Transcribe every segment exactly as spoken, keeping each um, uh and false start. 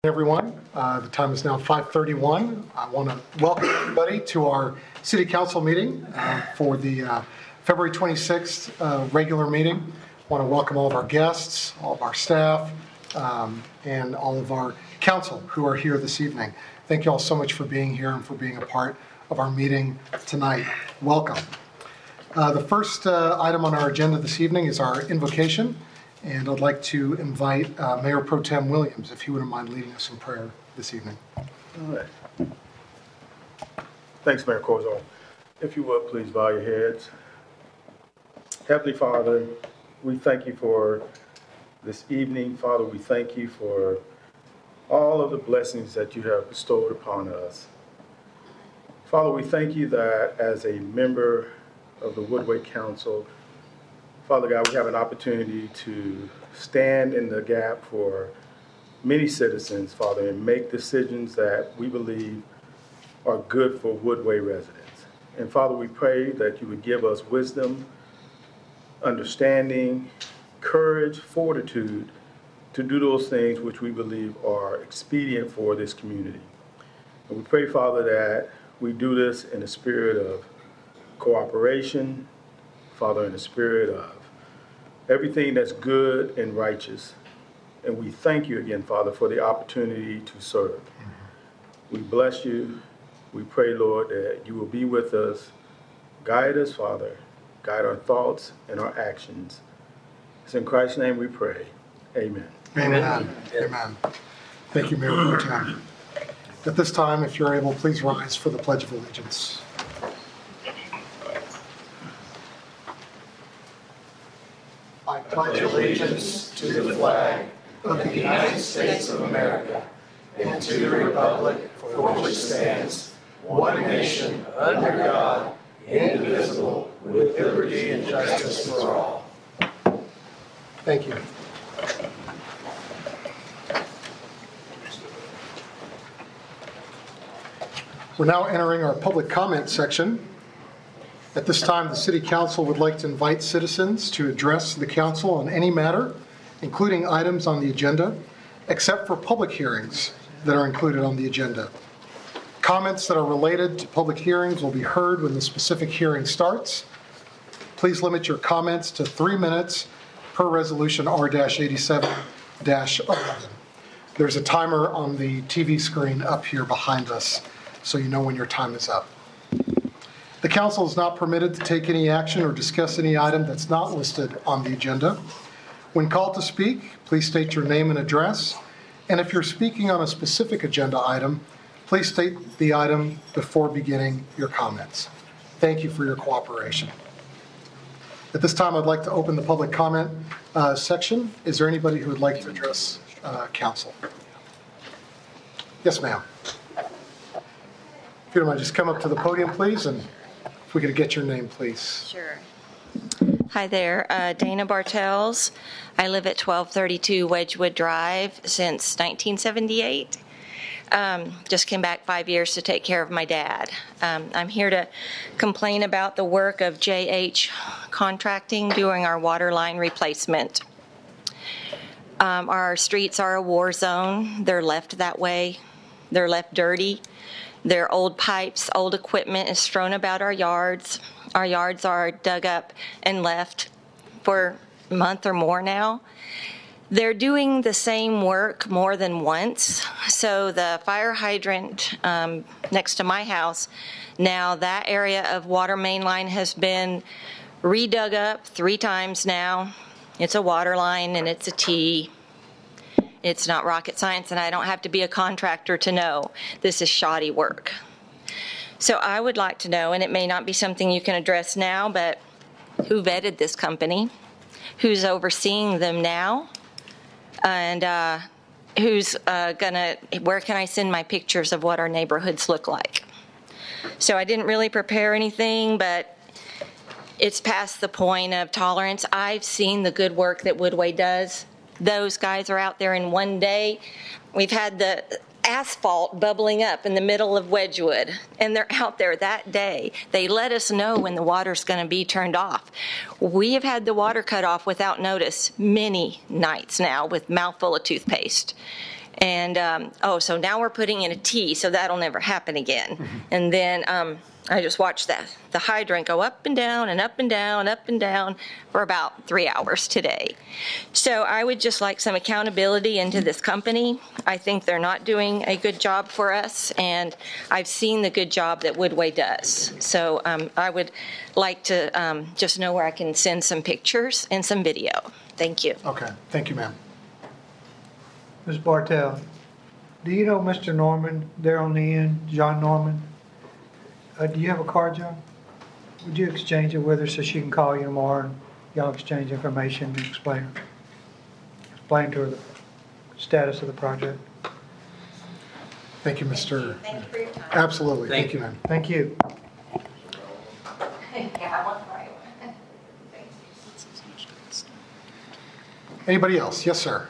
Everyone, uh, the time is now five thirty-one. I want to welcome everybody to our City Council meeting uh, for the uh, February twenty-sixth uh, regular meeting. I want to welcome all of our guests, all of our staff, um, and all of our council who are here this evening. Thank you all so much for being here and for being a part of our meeting tonight. Welcome. Uh, the first uh, item on our agenda this evening is our invocation. And I'd like to invite uh, Mayor Pro Tem Williams, if he wouldn't mind leading us in prayer this evening. All right. Thanks, Mayor Corzo. If you would, please bow your heads. Heavenly Father, we thank you for this evening. Father, we thank you for all of the blessings that you have bestowed upon us. Father, we thank you that as a member of the Woodway Council, Father God, we have an opportunity to stand in the gap for many citizens, Father, and make decisions that we believe are good for Woodway residents. And Father, we pray that you would give us wisdom, understanding, courage, fortitude to do those things which we believe are expedient for this community. And we pray, Father, that we do this in a spirit of cooperation, Father, in the spirit of everything that's good and righteous. And we thank you again, Father, for the opportunity to serve. Mm-hmm. We bless you. We pray, Lord, that you will be with us. Guide us, Father. Guide our thoughts and our actions. It's in Christ's name we pray. Amen. Amen. Amen. Amen. Thank you, Mayor Pro Tem. At this time, if you're able, please rise for the Pledge of Allegiance. I pledge allegiance to the flag of the United States of America and to the republic for which it stands, one nation, under God, indivisible, with liberty and justice for all. Thank you. We're now entering our public comment section. At this time, the City Council would like to invite citizens to address the Council on any matter, including items on the agenda, except for public hearings that are included on the agenda. Comments that are related to public hearings will be heard when the specific hearing starts. Please limit your comments to three minutes per Resolution R eighty-seven eleven. There's a timer on the T V screen up here behind us, so you know when your time is up. The Council is not permitted to take any action or discuss any item that's not listed on the agenda. When called to speak, please state your name and address. And if you're speaking on a specific agenda item, please state the item before beginning your comments. Thank you for your cooperation. At this time, I'd like to open the public comment uh, section. Is there anybody who would like to address uh, Council? Yes, ma'am. If you don't mind, just come up to the podium, please, and if we could get your name, please. Sure. Hi there, uh, Dana Bartels. I live at twelve thirty-two Wedgwood Drive since nineteen seventy-eight. Um, just came back five years to take care of my dad. Um, I'm here to complain about the work of J H Contracting doing our water line replacement. Um, our streets are a war zone. They're left that way. They're left dirty. Their old pipes, old equipment is strewn about our yards. Our yards are dug up and left for a month or more now. They're doing the same work more than once. So the fire hydrant um, next to my house, now that area of water main line has been redug up three times now. It's a water line and it's a T. It's not rocket science, and I don't have to be a contractor to know this is shoddy work. So I would like to know, and it may not be something you can address now, but who vetted this company? Who's overseeing them now? And uh, who's uh, gonna, where can I send my pictures of what our neighborhoods look like? So I didn't really prepare anything, but it's past the point of tolerance. I've seen the good work that Woodway does. Those guys are out there in one day. We've had the asphalt bubbling up in the middle of Wedgwood, and they're out there that day. They let us know when the water's going to be turned off. We have had the water cut off without notice many nights now with mouthful of toothpaste. And, um, oh, so now we're putting in a T, so that'll never happen again. And then um, I just watched that, the hydrant go up and down and up and down, up and down for about three hours today. So I would just like some accountability into this company. I think they're not doing a good job for us, and I've seen the good job that Woodway does. So um, I would like to um, just know where I can send some pictures and some video. Thank you. Okay, thank you, ma'am. Miz Bartel, do you know Mister Norman there on the end, John Norman? Uh, do you have a card, John? Would you exchange it with her so she can call you tomorrow and y'all exchange information and explain, explain to her the status of the project? Thank you, Mister Thank you for your time. Absolutely, thank Thank you, ma'am. Thank you. Yeah, I want the right one. Anybody else? Yes, sir.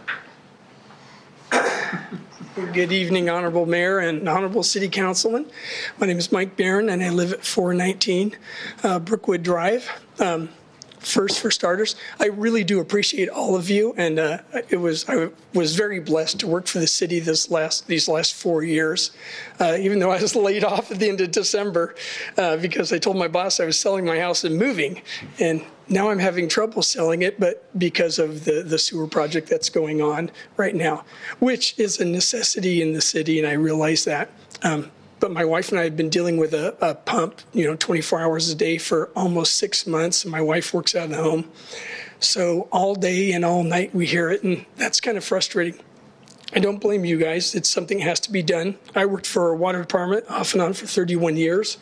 Good evening, Honorable Mayor and Honorable City Councilman. My name is Mike Barron, and I live at four nineteen uh, Brookwood Drive. Um, First, for starters, I really do appreciate all of you, and uh, it was I was very blessed to work for the city this last these last four years. Uh, even though I was laid off at the end of December uh, because I told my boss I was selling my house and moving, and now I'm having trouble selling it, but because of the the sewer project that's going on right now, which is a necessity in the city, and I realize that. Um, But my wife and I have been dealing with a, a pump, you know, twenty-four hours a day for almost six months. And my wife works out of the home. So all day and all night we hear it, and that's kind of frustrating. I don't blame you guys. It's something that has to be done. I worked for a water department off and on for thirty-one years.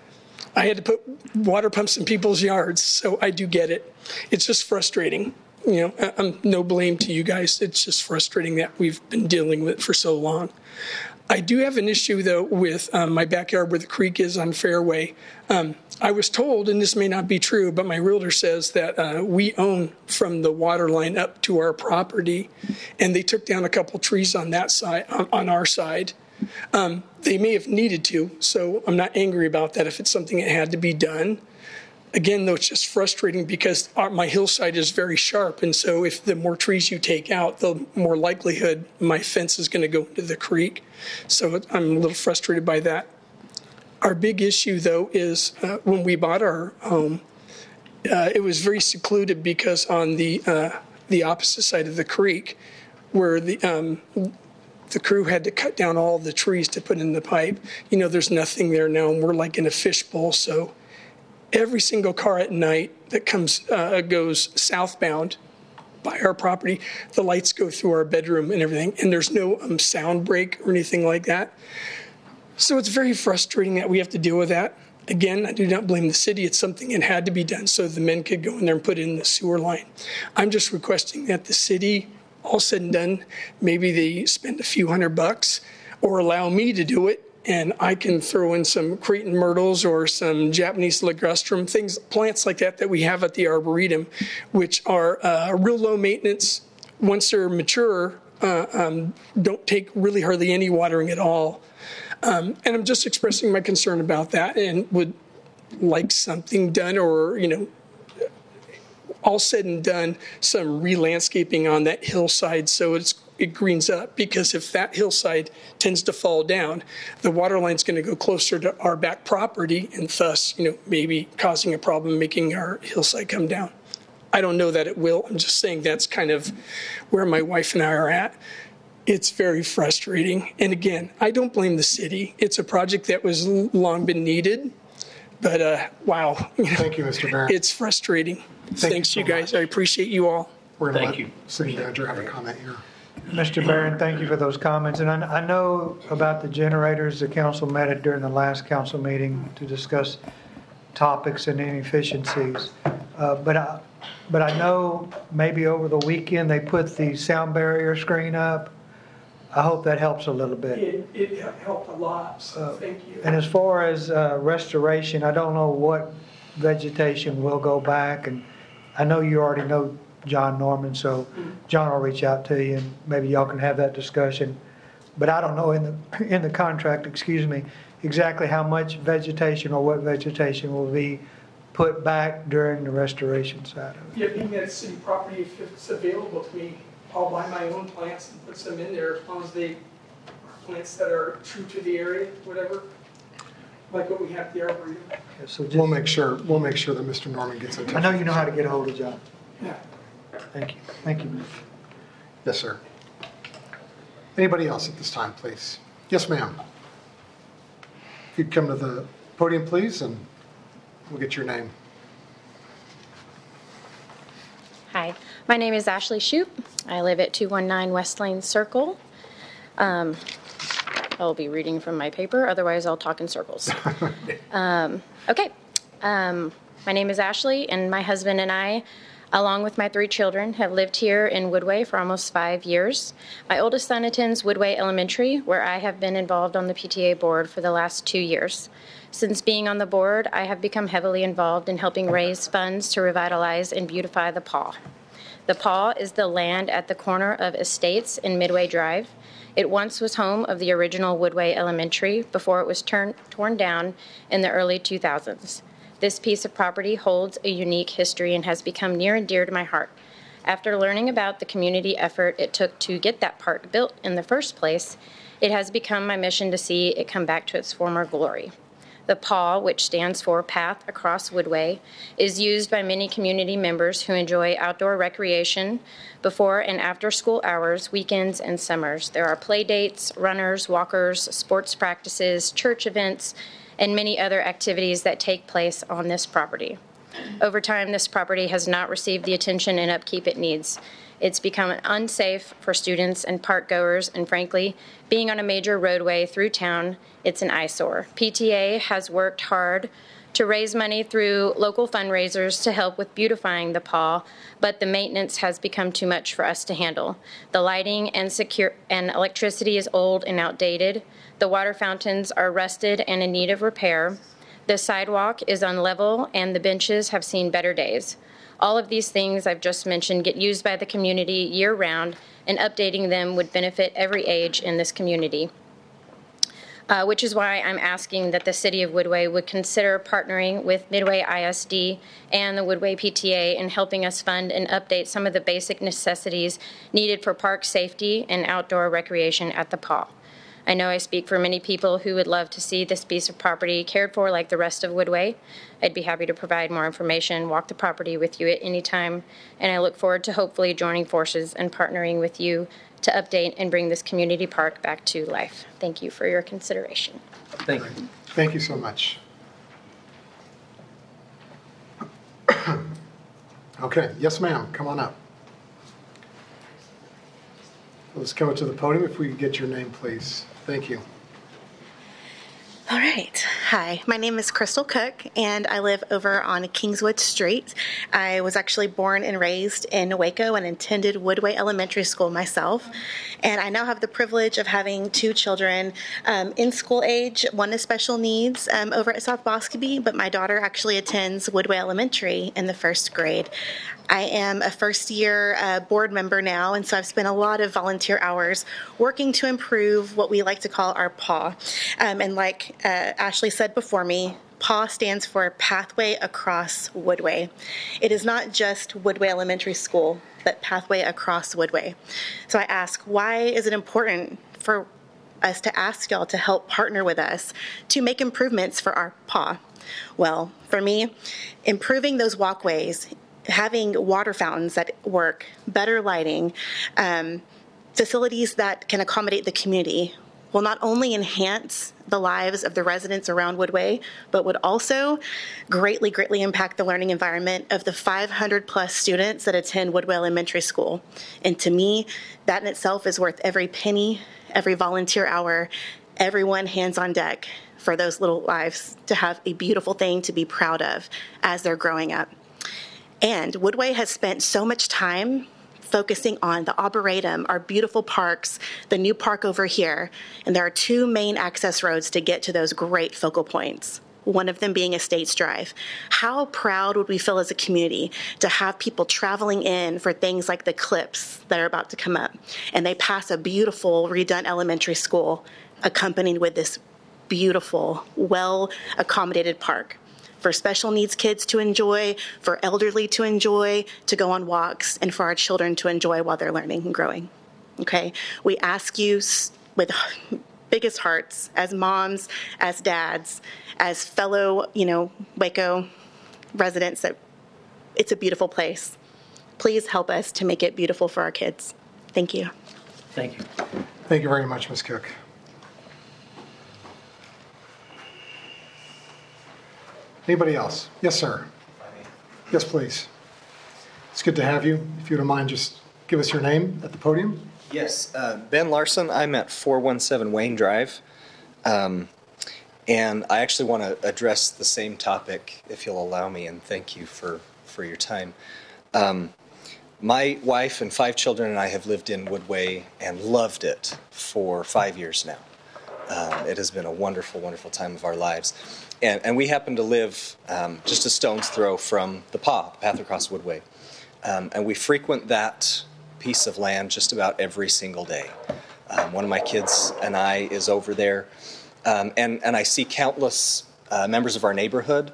I had to put water pumps in people's yards, so I do get it. It's just frustrating. You know, I'm no blame to you guys. It's just frustrating that we've been dealing with it for so long. I do have an issue, though, with um, my backyard where the creek is on Fairway. Um, I was told, and this may not be true, but my realtor says that uh, we own from the water line up to our property, and they took down a couple trees on that side, on, on our side. Um, they may have needed to, so I'm not angry about that if it's something that had to be done. Again, though, it's just frustrating because our, my hillside is very sharp, and so if the more trees you take out, the more likelihood my fence is going to go into the creek. So I'm a little frustrated by that. Our big issue, though, is uh, when we bought our home, uh, it was very secluded because on the uh, the opposite side of the creek, where the um, the crew had to cut down all the trees to put in the pipe. You know, there's nothing there now, and we're like in a fishbowl, so every single car at night that comes uh, goes southbound by our property, the lights go through our bedroom and everything, and there's no um, sound break or anything like that. So it's very frustrating that we have to deal with that. Again, I do not blame the city. It's something that had to be done so the men could go in there and put in the sewer line. I'm just requesting that the city, all said and done, maybe they spend a few hundred bucks or allow me to do it, and I can throw in some Cretan myrtles or some Japanese ligustrum, things, plants like that that we have at the Arboretum, which are uh, real low maintenance. Once they're mature, uh, um, don't take really hardly any watering at all. Um, and I'm just expressing my concern about that and would like something done, or, you know, all said and done, some re-landscaping on that hillside so it's it greens up, because if that hillside tends to fall down, the water line's going to go closer to our back property and thus, you know, maybe causing a problem, making our hillside come down. I don't know that it will. I'm just saying that's kind of where my wife and I are at. It's very frustrating. And again, I don't blame the city. It's a project that was long been needed, but uh, wow. You know, Thank you, Mister Barron. it's frustrating. Thank Thanks, you you so guys. much. I appreciate you all. We're going to Thank let you. City Manager have a comment here. Mister Barron, thank you for those comments. And I, I know about the generators. The council met it during the last council meeting to discuss topics and inefficiencies. Uh, but I, but I know maybe over the weekend they put the sound barrier screen up. I hope that helps a little bit. It, it helped a lot, so thank you. And as far as uh, restoration, I don't know what vegetation will go back. And I know you already know John Norman, so John will reach out to you and maybe y'all can have that discussion. But I don't know in the in the contract, excuse me, exactly how much vegetation or what vegetation will be put back during the restoration side of it. Yeah, being that city property, if it's available to me, I'll buy my own plants and put some in there as long as they are plants that are true to the area, whatever, like what we have at the Arboretum. Yeah, So We'll just, make sure, we'll make sure that Mister Norman gets in touch. I know you know how to get a hold of John. Yeah. Thank you. Thank you, Mitch. Yes, sir. Anybody else at this time, please? Yes, ma'am. If you'd come to the podium, please, and we'll get your name. Hi, my name is Ashley Shoup. I live at two one nine West Lane Circle. Um, I'll be reading from my paper, otherwise I'll talk in circles. Um, okay, um, my name is Ashley, and my husband and I, along with my three children, have lived here in Woodway for almost five years. My oldest son attends Woodway Elementary, where I have been involved on the P T A board for the last two years. Since being on the board, I have become heavily involved in helping raise funds to revitalize and beautify the Paw. The Paw is the land at the corner of Estates and Midway Drive. It once was home of the original Woodway Elementary before it was turn, torn down in the early two thousands. This piece of property holds a unique history and has become near and dear to my heart. After learning about the community effort it took to get that park built in the first place, it has become my mission to see it come back to its former glory. The Paw, which stands for Path Across Woodway, is used by many community members who enjoy outdoor recreation before and after school hours, weekends, and summers. There are play dates, runners, walkers, sports practices, church events, and many other activities that take place on this property. Over time, this property has not received the attention and upkeep it needs. It's become unsafe for students and park goers, and frankly, being on a major roadway through town, it's an eyesore. P T A has worked hard to raise money through local fundraisers to help with beautifying the Paw, but the maintenance has become too much for us to handle. The lighting and secure and electricity is old and outdated. The water fountains are rusted and in need of repair. The sidewalk is unlevel, and the benches have seen better days. All of these things I've just mentioned get used by the community year-round, and updating them would benefit every age in this community. Uh, which is why I'm asking that the City of Woodway would consider partnering with Midway I S D and the Woodway P T A in helping us fund and update some of the basic necessities needed for park safety and outdoor recreation at the Paw. I know I speak for many people who would love to see this piece of property cared for like the rest of Woodway. I'd be happy to provide more information, walk the property with you at any time, and I look forward to hopefully joining forces and partnering with you to update and bring this community park back to life. Thank you for your consideration. Thank you. Thank you so much. Okay, yes, ma'am, come on up. Let's come to the podium if we could get your name, please. Thank you. All right. Hi, my name is Crystal Cook, and I live over on Kingswood Street. I was actually born and raised in Waco and attended Woodway Elementary School myself. And I now have the privilege of having two children um, in school age. One is special needs um, over at South Boscobey, but my daughter actually attends Woodway Elementary in the first grade. I am a first-year uh, board member now, and so I've spent a lot of volunteer hours working to improve what we like to call our Paw. Um, and like uh, Ashley said before me, Paw stands for Pathway Across Woodway. It is not just Woodway Elementary School, but Pathway Across Woodway. So I ask, why is it important for us to ask y'all to help partner with us to make improvements for our Paw? Well, for me, improving those walkways, having water fountains that work, better lighting, um, facilities that can accommodate the community will not only enhance the lives of the residents around Woodway, but would also greatly, greatly impact the learning environment of the five hundred plus students that attend Woodway Elementary School. And to me, that in itself is worth every penny, every volunteer hour, everyone hands on deck for those little lives to have a beautiful thing to be proud of as they're growing up. And Woodway has spent so much time focusing on the Arboretum, our beautiful parks, the new park over here, and there are two main access roads to get to those great focal points, one of them being Estates Drive. How proud would we feel as a community to have people traveling in for things like the clips that are about to come up, and they pass a beautiful redone elementary school accompanied with this beautiful, well-accommodated park. for special needs kids to enjoy, for elderly to enjoy, to go on walks, and for our children to enjoy while they're learning and growing. Okay? We ask you s- with biggest hearts, as moms, as dads, as fellow, you know, Waco residents, that it's a beautiful place. Please help us to make it beautiful for our kids. Thank you. Thank you. Thank you very much, Miz Cook. Anybody else? Yes, sir. Yes, please. It's good to have you. If you don't mind, just give us your name at the podium. Yes, uh, Ben Larson. I'm at four one seven Wayne Drive. Um, and I actually want to address the same topic, if you'll allow me, and thank you for, for your time. Um, my wife and five children and I have lived in Woodway and loved it for five years now. Um, it has been a wonderful, wonderful time of our lives. And, and we happen to live um, just a stone's throw from the P A W, Path Across Woodway. Um, and we frequent that piece of land just about every single day. Um, one of my kids and I is over there. Um, and, and I see countless uh, members of our neighborhood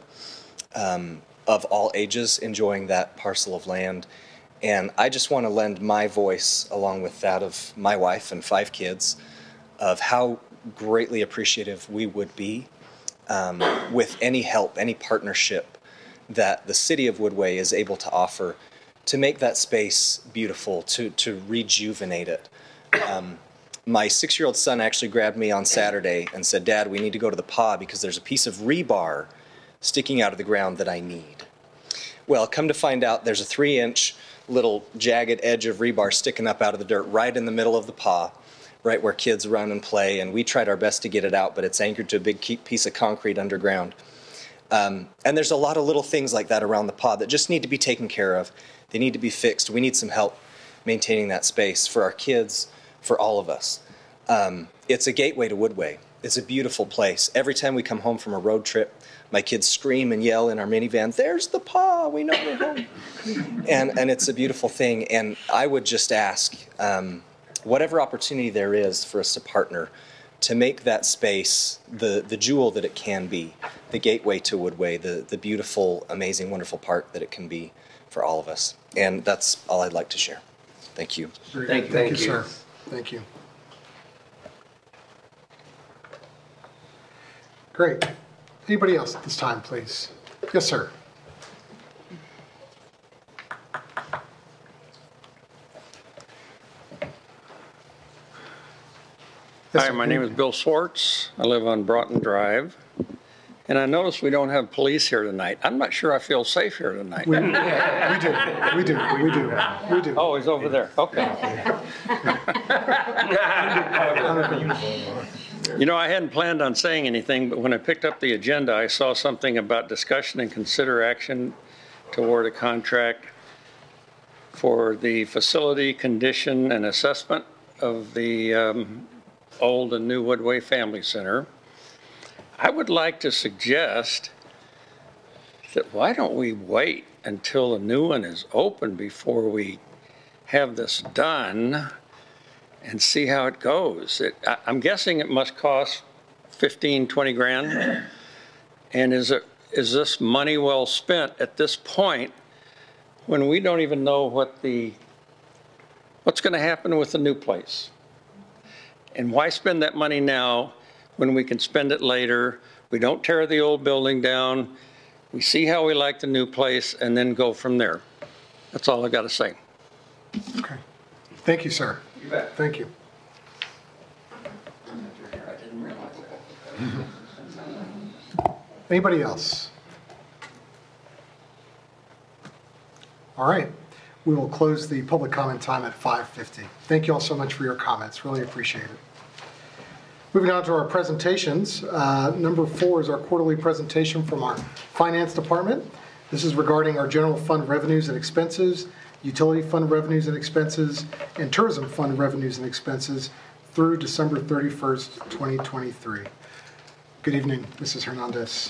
um, of all ages enjoying that parcel of land. And I just want to lend my voice, along with that of my wife and five kids, of how greatly appreciative we would be um, with any help, any partnership that the city of Woodway is able to offer to make that space beautiful, to, to rejuvenate it. Um, my six-year-old son actually grabbed me on Saturday and said, "Dad, we need to go to the P A W because there's a piece of rebar sticking out of the ground that I need." Well, come to find out, there's a three-inch little jagged edge of rebar sticking up out of the dirt right in the middle of the P A W, right where kids run and play, and we tried our best to get it out, but it's anchored to a big piece of concrete underground. Um, and there's a lot of little things like that around the P A W that just need to be taken care of. They need to be fixed. We need some help maintaining that space for our kids, for all of us. Um, it's a gateway to Woodway. It's a beautiful place. Every time we come home from a road trip, my kids scream and yell in our minivan, "There's the P A W, we know we're home." and, and it's a beautiful thing. And I would just ask, um, whatever opportunity there is for us to partner to make that space the, the jewel that it can be, the gateway to Woodway, the, the beautiful, amazing, wonderful park that it can be for all of us. And that's all I'd like to share. Thank you. Very Thank good. you. Thank you, Thank you. sir. Thank you. Great. Anybody else at this time, please? Yes, sir. Yes, Hi, sir. my name is Bill Swartz. I live on Broughton Drive. And I notice we don't have police here tonight. I'm not sure I feel safe here tonight. We, we do. We do. We do. We do. Oh, he's over there. Okay. You know, I hadn't planned on saying anything, but when I picked up the agenda, I saw something about discussion and consider action toward a contract for the facility condition and assessment of the um, old and new Woodway Family Center. I would like to suggest that why don't we wait until the new one is open before we have this done and see how it goes. It, I, I'm guessing it must cost fifteen, twenty grand. And is it, is this money well spent at this point when we don't even know what the, what's going to happen with the new place? And why spend that money now when we can spend it later? We don't tear the old building down. We see how we like the new place and then go from there. That's all I got to say. Okay. Thank you, sir. You bet. Thank you. I didn't realize that. Anybody else? All right. We will close the public comment time at five fifty. Thank you all so much for your comments. Really appreciate it. Moving on to our presentations. Uh, number four is our quarterly presentation from our finance department. This is regarding our general fund revenues and expenses, utility fund revenues and expenses, and tourism fund revenues and expenses through December thirty-first, twenty twenty-three. Good evening, Missus Hernandez.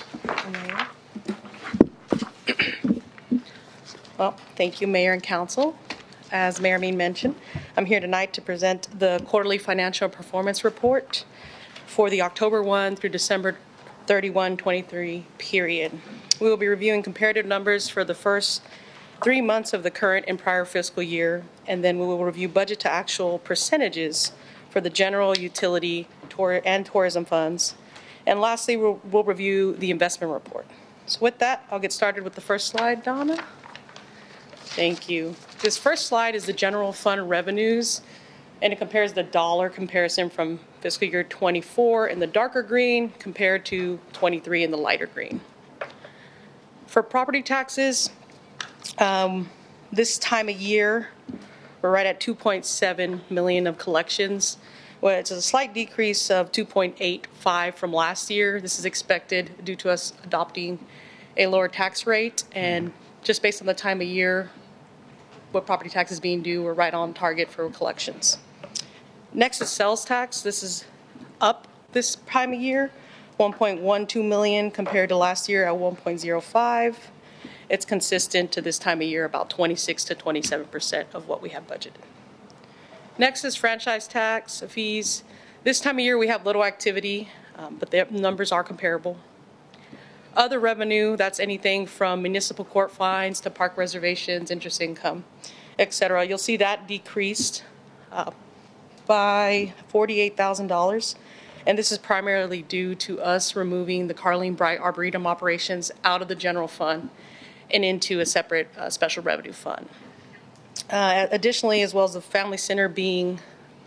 Well, thank you, Mayor and Council. As Mayor Mean mentioned, I'm here tonight to present the quarterly financial performance report for the October first through December thirty-first, twenty-three period. We will be reviewing comparative numbers for the first three months of the current and prior fiscal year, and then we will review budget to actual percentages for the general, utility, tour, and tourism funds. And lastly, we'll, we'll review the investment report. So with that, I'll get started with the first slide, Donna. Thank you. This first slide is the general fund revenues, and it compares the dollar comparison from fiscal year twenty-four in the darker green compared to twenty-three in the lighter green. For property taxes, um, this time of year, we're right at two point seven million of collections. Well, it's a slight decrease of two point eight five from last year. This is expected due to us adopting a lower tax rate, and just based on the time of year, what property tax is being due, we're right on target for collections. Next is sales tax. This is up this time of year, one point one two million compared to last year at one point zero five. It's consistent to this time of year, about twenty-six to twenty-seven percent of what we have budgeted. Next is franchise tax fees. This time of year we have little activity, um, but the numbers are comparable. Other revenue, that's anything from municipal court fines to park reservations, interest income, et cetera. You'll see that decreased uh, by forty-eight thousand dollars. And this is primarily due to us removing the Carlene Bright Arboretum operations out of the general fund and into a separate uh, special revenue fund. Uh, additionally, as well as the family center being,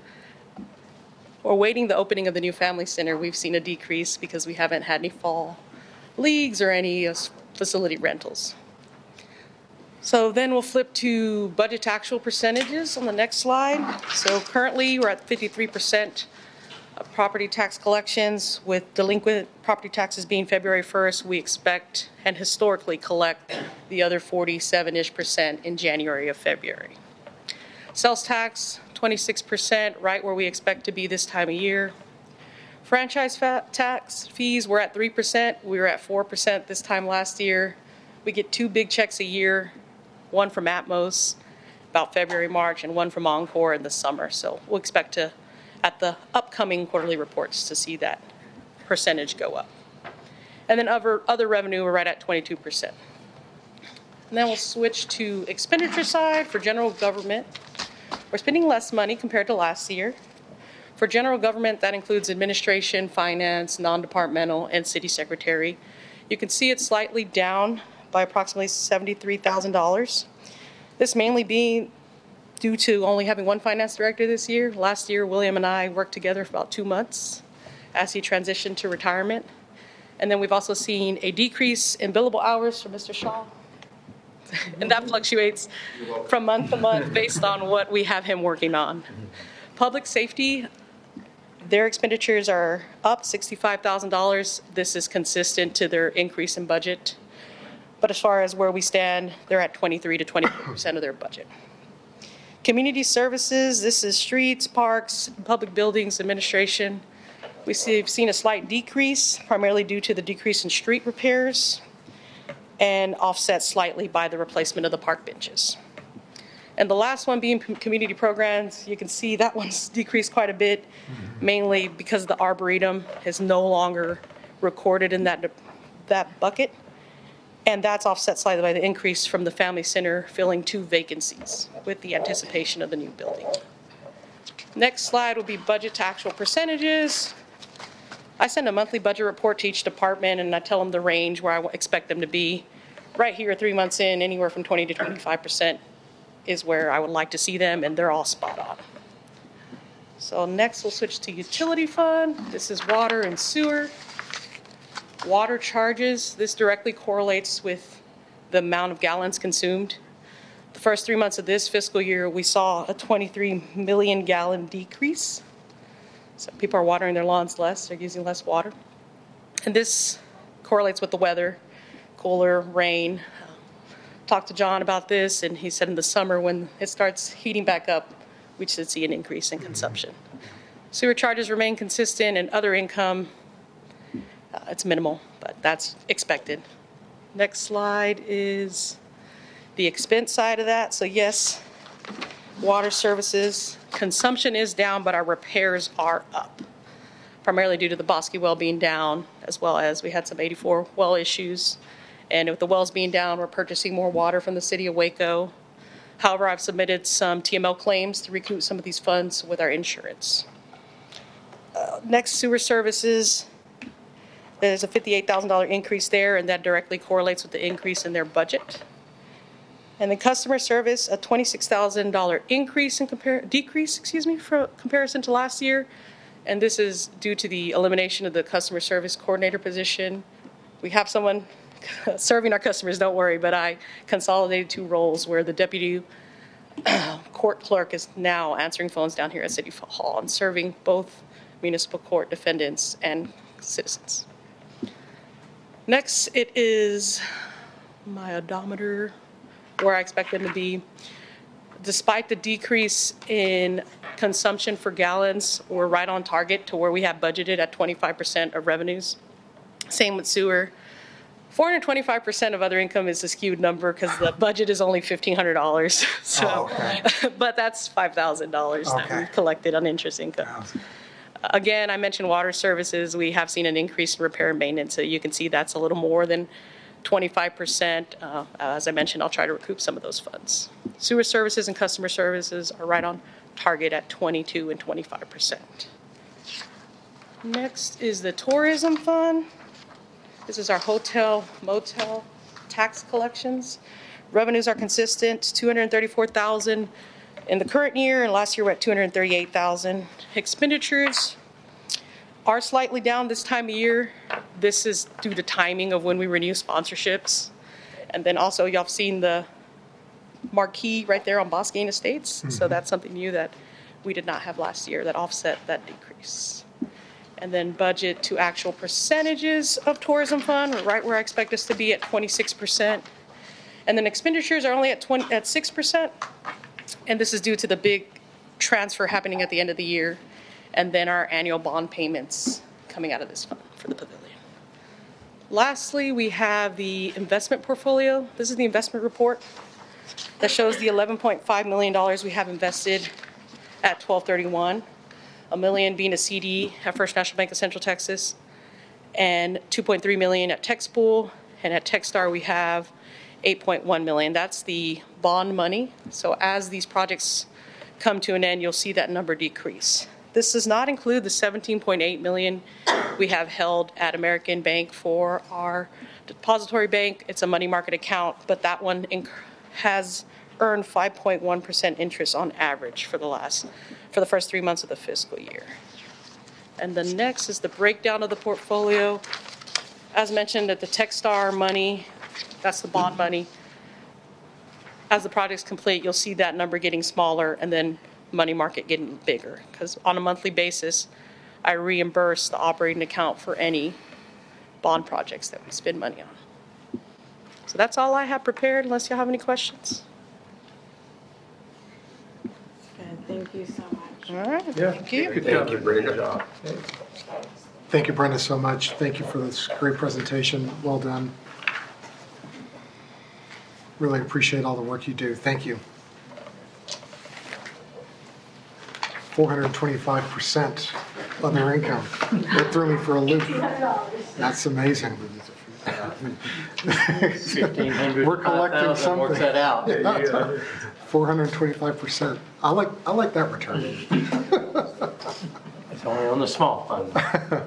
or waiting the opening of the new family center, we've seen a decrease because we haven't had any fall leagues or any uh, facility rentals. So then we'll flip to budget to actual percentages on the next slide. So currently we're at fifty-three percent of property tax collections. With delinquent property taxes being February first, we expect and historically collect the other forty-seven-ish percent in January of February. Sales tax, twenty-six percent, right where we expect to be this time of year. Franchise tax fees, we're at three percent. We were at four percent this time last year. We get two big checks a year, one from Atmos about February, March, and one from Encore in the summer. So we'll expect to, at the upcoming quarterly reports, to see that percentage go up. And then other, other revenue, we're right at twenty-two percent. And then we'll switch to expenditure side for general government. We're spending less money compared to last year. For general government, that includes administration, finance, non-departmental, and city secretary. You can see it's slightly down by approximately seventy-three thousand dollars. This mainly being due to only having one finance director this year. Last year, William and I worked together for about two months as he transitioned to retirement. And then we've also seen a decrease in billable hours for Mister Shaw. And that fluctuates from month to month based on what we have him working on. Public safety, their expenditures are up sixty-five thousand dollars. This is consistent to their increase in budget. But as far as where we stand, they're at twenty-three to twenty-four percent of their budget. Community services, this is streets, parks, public buildings, administration. We see, we've seen a slight decrease, primarily due to the decrease in street repairs, and offset slightly by the replacement of the park benches. And the last one being community programs, you can see that one's decreased quite a bit, mainly because the Arboretum is no longer recorded in that, that bucket. And that's offset slightly by the increase from the Family Center filling two vacancies with the anticipation of the new building. Next slide will be budget to actual percentages. I send a monthly budget report to each department and I tell them the range where I expect them to be. Right here, three months in, anywhere from twenty to twenty-five percent is where I would like to see them, and they're all spot on. So next we'll switch to utility fund. This is water and sewer. Water charges, this directly correlates with the amount of gallons consumed. The first three months of this fiscal year, we saw a twenty-three million gallon decrease. So people are watering their lawns less, they're using less water. And this correlates with the weather, cooler, rain. Talked to John about this, and he said in the summer when it starts heating back up, we should see an increase in consumption. Sewer charges remain consistent, and other income, uh, it's minimal, but that's expected. Next slide is the expense side of that. So yes, water services, consumption is down, but our repairs are up, primarily due to the Bosque well being down, as well as we had some eighty-four well issues And with the wells being down, we're purchasing more water from the city of Waco. However, I've submitted some T M L claims to recoup some of these funds with our insurance. Uh, next, sewer services. There's a fifty-eight thousand dollars increase there, and that directly correlates with the increase in their budget. And then customer service, a twenty-six thousand dollars increase in compar- decrease, excuse me, for comparison to last year. And this is due to the elimination of the customer service coordinator position. We have someone serving our customers, don't worry, but I consolidated two roles where the deputy court clerk is now answering phones down here at City Hall and serving both municipal court defendants and citizens. Next, it is my odometer, where I expect them to be. Despite the decrease in consumption for gallons, we're right on target to where we have budgeted at twenty-five percent of revenues. Same with sewer. four hundred twenty-five percent of other income is a skewed number because the budget is only fifteen hundred dollars. So, Oh, okay. but that's five thousand dollars that Okay. we collected on interest income. Again, I mentioned water services. We have seen an increase in repair and maintenance. So you can see that's a little more than twenty-five percent. Uh, as I mentioned, I'll try to recoup some of those funds. Sewer services and customer services are right on target at twenty-two and twenty-five percent. Next is the tourism fund. This is our hotel, motel tax collections. Revenues are consistent, two hundred thirty-four thousand dollars in the current year, and last year we're at two hundred thirty-eight thousand dollars. Expenditures are slightly down this time of year. This is due to timing of when we renew sponsorships. And then also y'all have seen the marquee right there on Boscaine Estates. Mm-hmm. So that's something new that we did not have last year that offset that decrease. And then budget to actual percentages of tourism fund, right where I expect us to be at twenty-six percent. And then expenditures are only at twenty at six percent. And this is due to the big transfer happening at the end of the year, and then our annual bond payments coming out of this fund for the pavilion. Lastly, we have the investment portfolio. This is the investment report that shows the eleven point five million dollars we have invested at twelve thirty-one, a million being a C D at First National Bank of Central Texas, and two point three million at TexPool, and at Techstar we have eight point one million. That's the bond money. So as these projects come to an end, you'll see that number decrease. This does not include the seventeen point eight million we have held at American Bank for our depository bank. It's a money market account, but that one inc- has earned five point one percent interest on average for the last, for the first three months of the fiscal year. And the next is the breakdown of the portfolio. As mentioned, that the Techstar money, that's the bond money. As the project's complete, you'll see that number getting smaller and then money market getting bigger. Because on a monthly basis, I reimburse the operating account for any bond projects that we spend money on. So that's all I have prepared, unless you have any questions. Good, thank you so much. All right, Yeah. thank you. Thank you, Brenda. Thank you, Brenda, so much. Thank you for this great presentation. Well done. Really appreciate all the work you do. Thank you. four hundred twenty-five percent of their income. That threw me for a loop. That's amazing. fifteen hundred, We're collecting something. Works that out. Yeah. four hundred twenty-five percent. I like, I like that return. It's only on the small fund.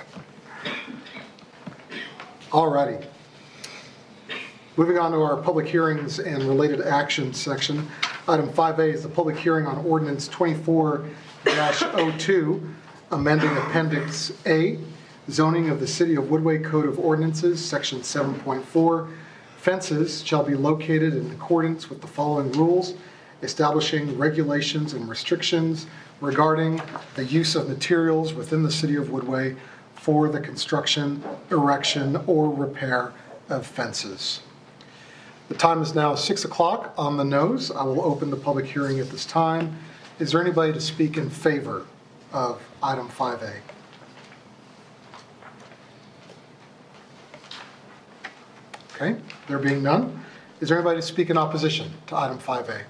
All righty. Moving on to our public hearings and related actions section. Item five A is the public hearing on ordinance twenty-four dash oh two, amending Appendix A, zoning of the City of Woodway Code of Ordinances, Section seven point four. Fences shall be located in accordance with the following rules, establishing regulations and restrictions regarding the use of materials within the City of Woodway for the construction, erection, or repair of fences. The time is now six o'clock on the nose. I will open the public hearing at this time. Is there anybody to speak in favor of item five A? Okay, there being none, is there anybody to speak in opposition to item five A?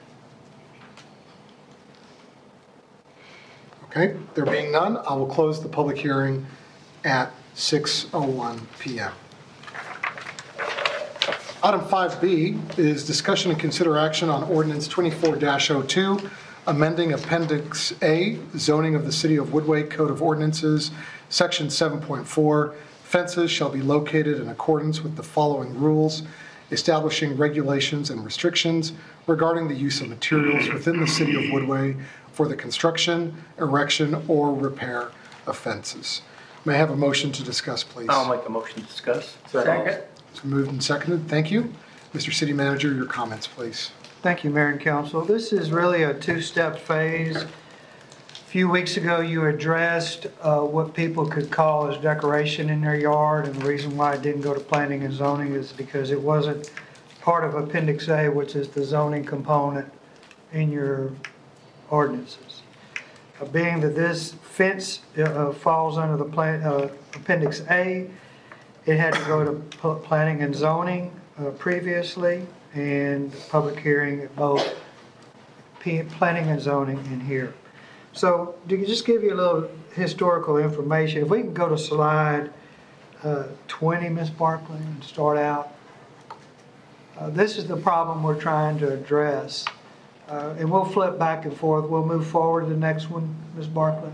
Okay, there being none, I will close the public hearing at six oh one p.m. Item five B is discussion and consider action on ordinance twenty-four dash oh two, amending Appendix A, zoning of the City of Woodway Code of Ordinances, Section seven point four, fences shall be located in accordance with the following rules, establishing regulations and restrictions regarding the use of materials within the City of Woodway for the construction, erection, or repair of fences. May I have a motion to discuss, please? I'll make a motion to discuss. Second. It's moved and seconded. Thank you. Mister City Manager, your comments, please. Thank you, Mayor and Council. This is really a two-step phase. A few weeks ago, you addressed uh, what people could call as decoration in their yard, and the reason why it didn't go to planning and zoning is because it wasn't part of Appendix A, which is the zoning component in your ordinances. Uh, being that this fence uh, falls under the plan, uh, Appendix A, it had to go to p- planning and zoning uh, previously, and public hearing at both P- planning and zoning in here. So to just give you a little historical information, if we can go to slide uh, twenty, Miz Barkley, and start out. Uh, this is the problem we're trying to address. Uh, and we'll flip back and forth. We'll move forward to the next one, Miz Barkley.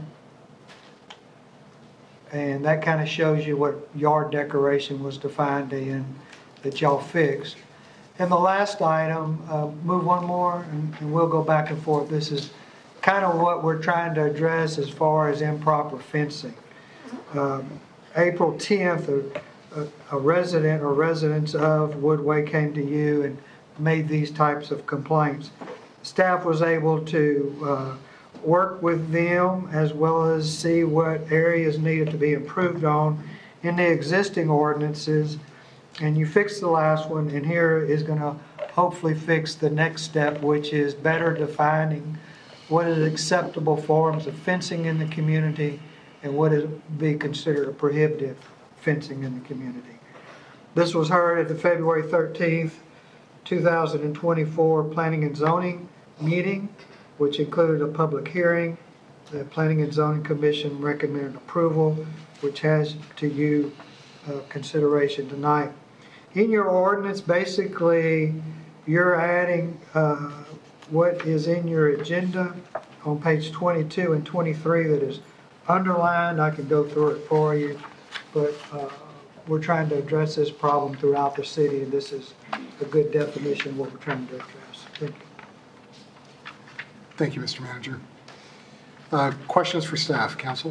And that kind of shows you what yard decoration was defined in that y'all fixed. And the last item, uh, move one more and, and we'll go back and forth. This is kind of what we're trying to address as far as improper fencing. Um, April tenth, a, a, a resident or residents of Woodway came to you and made these types of complaints. Staff was able to uh, work with them as well as see what areas needed to be improved on in the existing ordinances. And you fixed the last one, and here is going to hopefully fix the next step, which is better defining what is acceptable forms of fencing in the community and what is be considered a prohibitive fencing in the community. This was heard at the February thirteenth, two thousand twenty-four Planning and Zoning meeting, which included a public hearing. The Planning and Zoning Commission recommended approval, which has to you uh, consideration tonight. In your ordinance, basically, you're adding uh, what is in your agenda on page twenty-two and twenty-three that is underlined. I can go through it for you, but uh, we're trying to address this problem throughout the city, and this is a good definition of what we're trying to address. Thank you. Thank you, Mister Manager. Uh, questions for staff, council?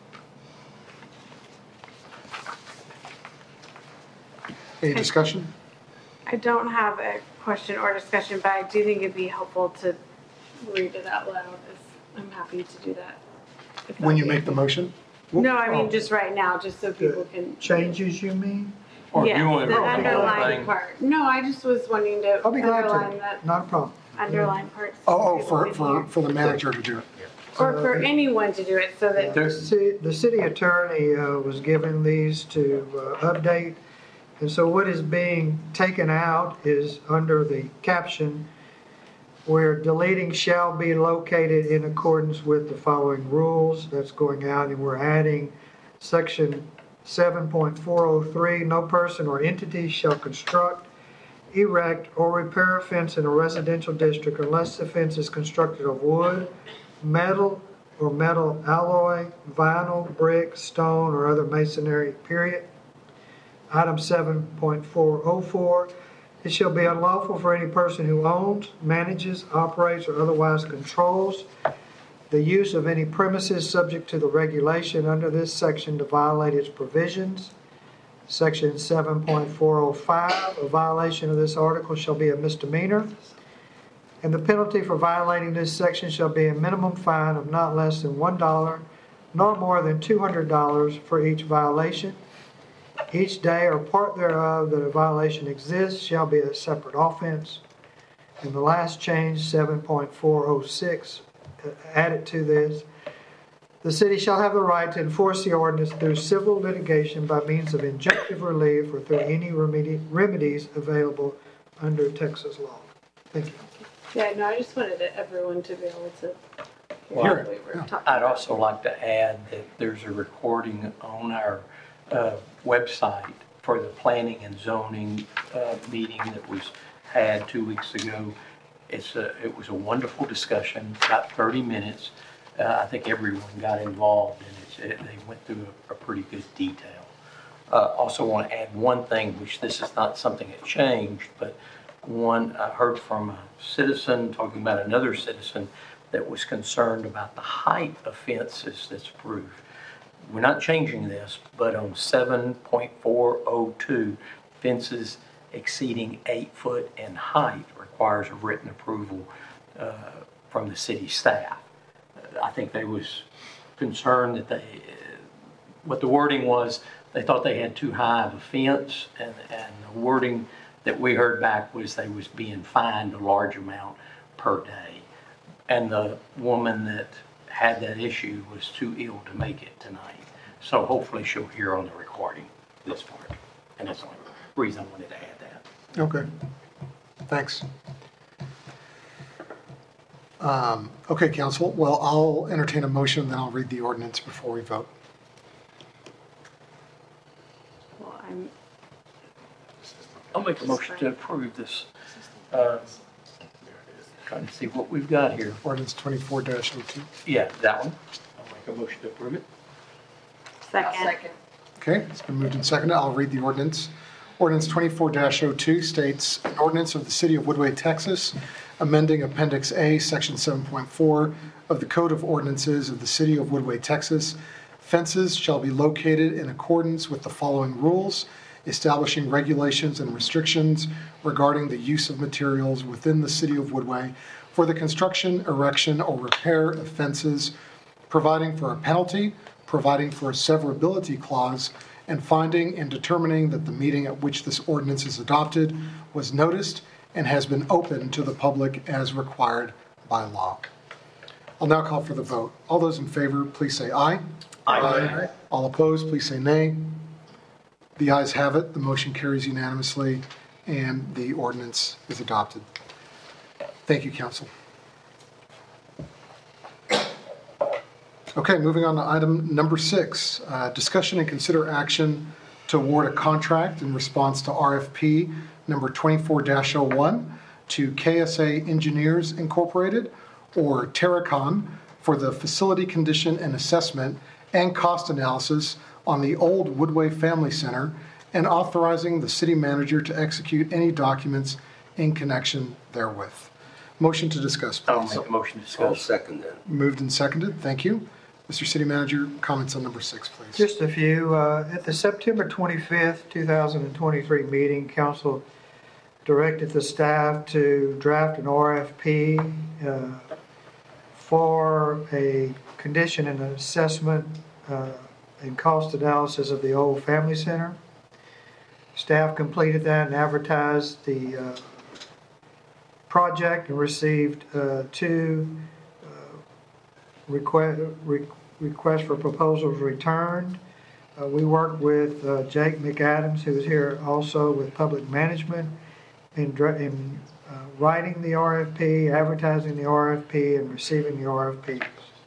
Any discussion? I don't have a question or discussion, but I do think it'd be helpful to read it out loud. I'm happy to do that. if When you that'd be make the motion? No, I mean, Oh. just right now, just so people can. Changes, you mean? Or do Yes, you want to the repeat the whole underlying thing? part. No, I just was wanting to I'll be glad underline to. that Not a problem. underlying part. so Oh, oh, people for, can for, hear. for the manager to do it. Or for anyone to do it, so that. The ci- the city attorney uh, was given these to uh, update, and so what is being taken out is under the caption where deleting shall be located in accordance with the following rules. That's going out, and we're adding section seven point four oh three, no person or entity shall construct, erect, or repair a fence in a residential district unless the fence is constructed of wood, metal or metal alloy, vinyl, brick, stone, or other masonry, period. Item seven point four oh four, it shall be unlawful for any person who owns, manages, operates, or otherwise controls the use of any premises subject to the regulation under this section to violate its provisions. Section seven point four oh five, a violation of this article shall be a misdemeanor. And the penalty for violating this section shall be a minimum fine of not less than one dollar, nor more than two hundred dollars for each violation. Each day or part thereof that a violation exists shall be a separate offense. And the last change, seven point four oh six, added to this. The city shall have the right to enforce the ordinance through civil litigation by means of injunctive relief or through any remedi- remedies available under Texas law. Thank you. Yeah, no, I just wanted to- everyone to be able to Well, hear what we were talking about. I'd also like to add that there's a recording on our uh, website for the planning and zoning uh, meeting that was had two weeks ago. It's a, it was a wonderful discussion, about thirty minutes. Uh, I think everyone got involved, and it's, it, they went through a, a pretty good detail. Uh, also want to add one thing, which this is not something that changed, but one, I heard from a citizen talking about another citizen that was concerned about the height of fences that's approved. We're not changing this, but on seven point four oh two, fences exceeding eight foot in height requires a written approval uh, from the city staff. Uh, I think they was concerned that they, uh, what the wording was, they thought they had too high of a fence, and, and the wording that we heard back was they was being fined a large amount per day. And the woman that had that issue was too ill to make it tonight. So hopefully she'll hear on the recording this part. And that's the only reason I wanted to add that. Okay, thanks. Um, Okay, council, well, I'll entertain a motion, and then I'll read the ordinance before we vote. Well, I'm, I'll make a motion to approve this. Uh, Trying to see what we've got here. Ordinance twenty-four dash oh two. Yeah, that one. I'll make a motion to approve it. second. Okay, it's been moved and seconded. I'll read the ordinance. Ordinance twenty-four dash oh two states, an ordinance of the City of Woodway, Texas, amending Appendix A, Section seven point four of the Code of Ordinances of the City of Woodway, Texas. Fences shall be located in accordance with the following rules, establishing regulations and restrictions regarding the use of materials within the City of Woodway for the construction, erection, or repair of fences, providing for a penalty, providing for a severability clause, and finding and determining that the meeting at which this ordinance is adopted was noticed and has been open to the public as required by law. I'll now call for the vote. All those in favor, please say aye. Aye. Aye. All opposed, please say nay. The ayes have it. The motion carries unanimously, and the ordinance is adopted. Thank you, council. Okay, moving on to item number six, uh, discussion and consider action to award a contract in response to R F P number twenty-four dash oh one to K S A Engineers Incorporated, or Terracon, for the facility condition and assessment and cost analysis on the old Woodway Family Center, and authorizing the city manager to execute any documents in connection therewith. Motion to discuss, I'll please. make a motion to discuss. I'll second that. Moved and seconded. Thank you. Mister City Manager, comments on number six, please. Just a few. Uh, At the September twenty-fifth, two thousand twenty-three meeting, council directed the staff to draft an R F P uh, for a condition and assessment uh, and cost analysis of the old family center. Staff completed that and advertised the uh, project and received uh, two uh, request, re- requests for proposals returned. Uh, we worked with uh, Jake McAdams, who is here also with Public Management, in, dra- in uh, writing the R F P, advertising the R F P, and receiving the R F Ps.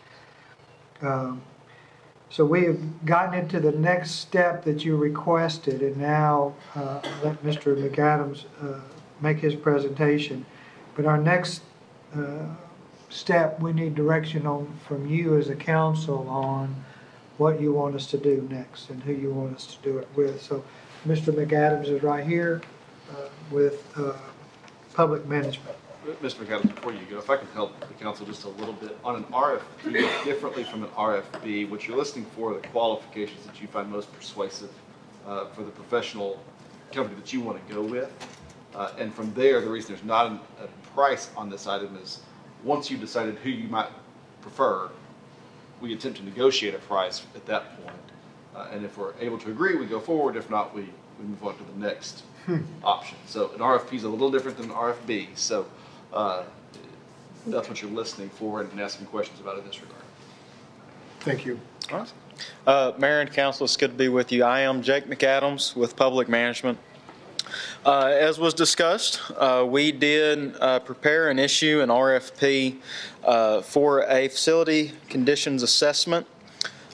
Um, So we have gotten into the next step that you requested, and now uh, let Mister McAdams uh, make his presentation. But our next uh, step, we need direction on from you as a council on what you want us to do next and who you want us to do it with. So Mister McAdams is right here uh, with uh, Public Management. Mister McAdams, before you go, if I can help the council just a little bit, on an R F P, differently from an R F B, what you're listing for are the qualifications that you find most persuasive uh, for the professional company that you want to go with. Uh, and from there, the reason there's not an, a price on this item is once you've decided who you might prefer, we attempt to negotiate a price at that point. Uh, and if we're able to agree, we go forward. If not, we, we move on to the next hmm. option. So an R F P is a little different than an R F B. So Uh, that's what you're listening for and asking questions about in this regard. Thank you. Awesome. Uh, Mayor and Council, it's good to be with you. I am Jake McAdams with Public Management. Uh, as was discussed, uh, we did uh, prepare and issue an R F P uh, for a facility conditions assessment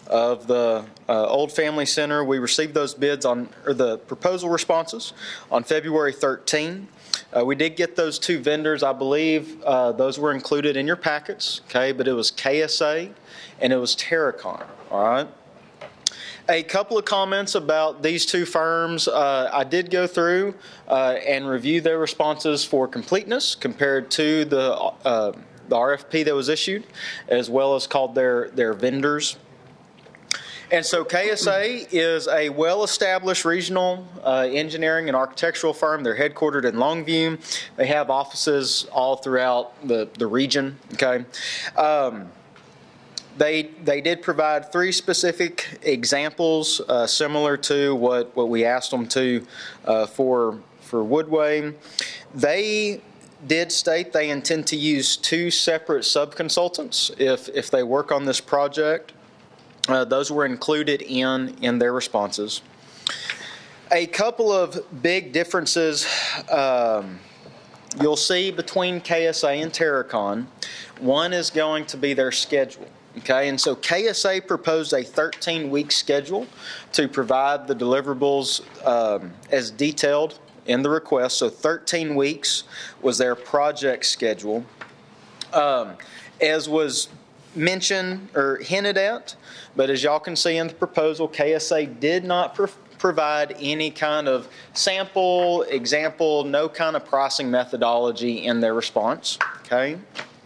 of the uh, Old Family Center. We received those bids on, or the proposal responses, on February thirteenth. Uh, we did get those two vendors. I believe uh, those were included in your packets, okay? But it was K S A and it was Terracon, all right? A couple of comments about these two firms. Uh, I did go through uh, and review their responses for completeness compared to the, uh, the R F P that was issued, as well as called their, their vendors. And so K S A is a well-established regional uh, engineering and architectural firm. They're headquartered in Longview. They have offices all throughout the, the region, okay? Um, They they did provide three specific examples uh, similar to what, what we asked them to uh, for for Woodway. They did state they intend to use two separate sub-consultants if if they work on this project. Uh, those were included in in their responses. A couple of big differences um, you'll see between K S A and Terracon. One is going to be their schedule. Okay, and so K S A proposed a thirteen-week schedule to provide the deliverables um, as detailed in the request. So thirteen weeks was their project schedule. Um, as was mentioned or hinted at, but as y'all can see in the proposal, K S A did not pro- provide any kind of sample, example, no kind of pricing methodology in their response. Okay.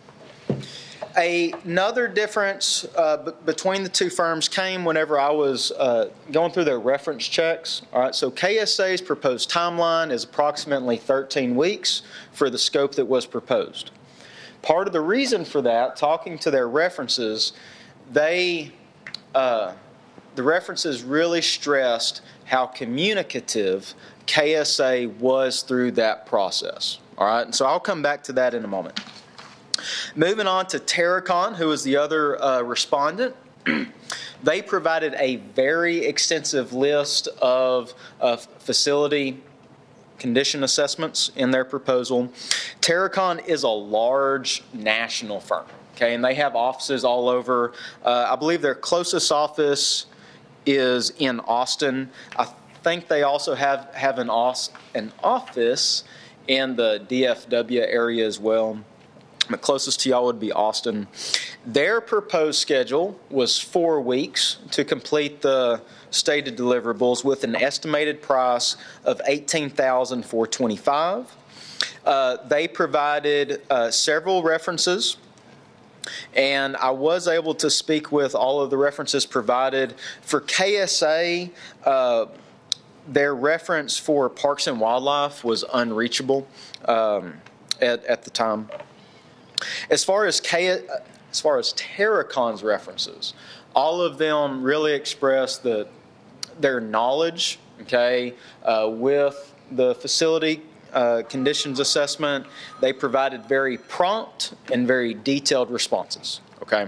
A, another difference uh, b- between the two firms came whenever I was uh, going through their reference checks. All right, so K S A's proposed timeline is approximately thirteen weeks for the scope that was proposed. Part of the reason for that, talking to their references, they uh, the references really stressed how communicative K S A was through that process. All right, and so I'll come back to that in a moment. Moving on to Terracon, who is the other uh, respondent. They provided a very extensive list of uh, facility condition assessments in their proposal. Terracon is a large national firm, okay, and they have offices all over. Uh, I believe their closest office is in Austin. I think they also have, have an, os- an office in the D F W area as well. The closest to y'all would be Austin. Their proposed schedule was four weeks to complete the stated deliverables with an estimated price of eighteen thousand four hundred twenty-five dollars. Uh, they provided uh, several references, and I was able to speak with all of the references provided. For K S A, uh, their reference for Parks and Wildlife was unreachable um, at, at the time. As far as K, as far as Terracon's references, all of them really express the, their knowledge, okay, uh, with the facility uh, conditions assessment. They provided very prompt and very detailed responses, okay.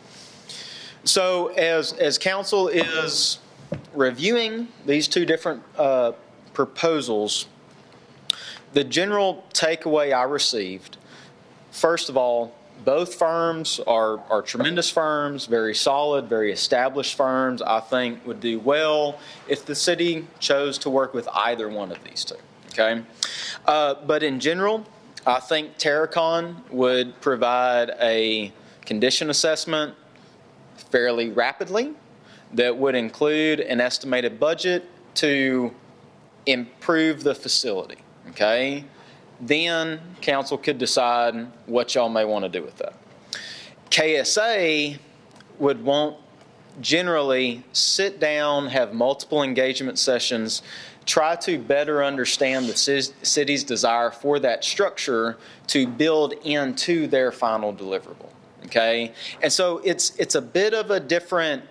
So as, as council is reviewing these two different uh, proposals, the general takeaway I received, first of all, both firms are, are tremendous firms, very solid, very established firms. I think would do well if the city chose to work with either one of these two, okay? Uh, but in general, I think Terracon would provide a condition assessment fairly rapidly that would include an estimated budget to improve the facility, okay? Then council could decide what y'all may want to do with that. K S A would want generally sit down, have multiple engagement sessions, try to better understand the city's desire for that structure to build into their final deliverable. Okay? And so it's it's a bit of a different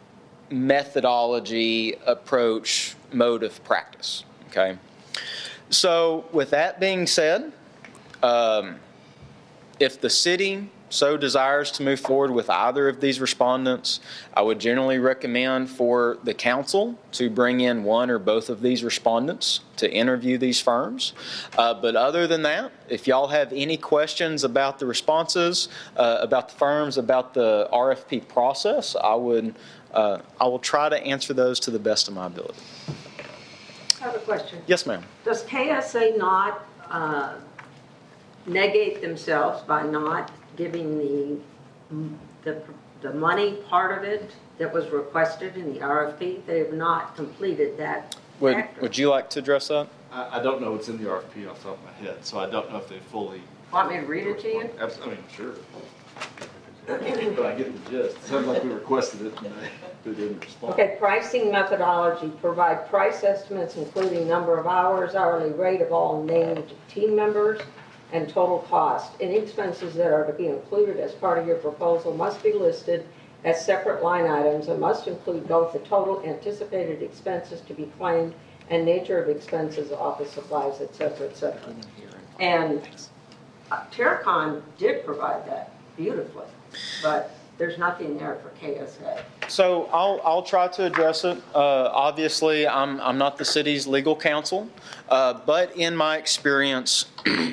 methodology, approach, mode of practice. Okay? So with that being said, um, if the city so desires to move forward with either of these respondents, I would generally recommend for the council to bring in one or both of these respondents to interview these firms. Uh, but other than that, if y'all have any questions about the responses, uh, about the firms, about the R F P process, I would uh, I will try to answer those to the best of my ability. I have a question. Yes, ma'am. Does K S A not uh, negate themselves by not giving the, the, the money part of it that was requested in the R F P? They have not completed that. Would, factor. would you like to address that? I, I don't know what's in the R F P off the top of my head, so I don't know if they fully. Want me to read it to you? Abs- I mean, sure. But I get the gist. It sounds like we requested it and they, they didn't respond. Okay, pricing methodology, provide price estimates including number of hours, hourly rate of all named team members, and total cost. Any expenses that are to be included as part of your proposal must be listed as separate line items and must include both the total anticipated expenses to be claimed and nature of expenses, office supplies, et cetera, et cetera. And uh, Terracon did provide that beautifully, but there's nothing there for K S A. So I'll, I'll try to address it. Uh, obviously, I'm, I'm not the city's legal counsel, uh, but in my experience,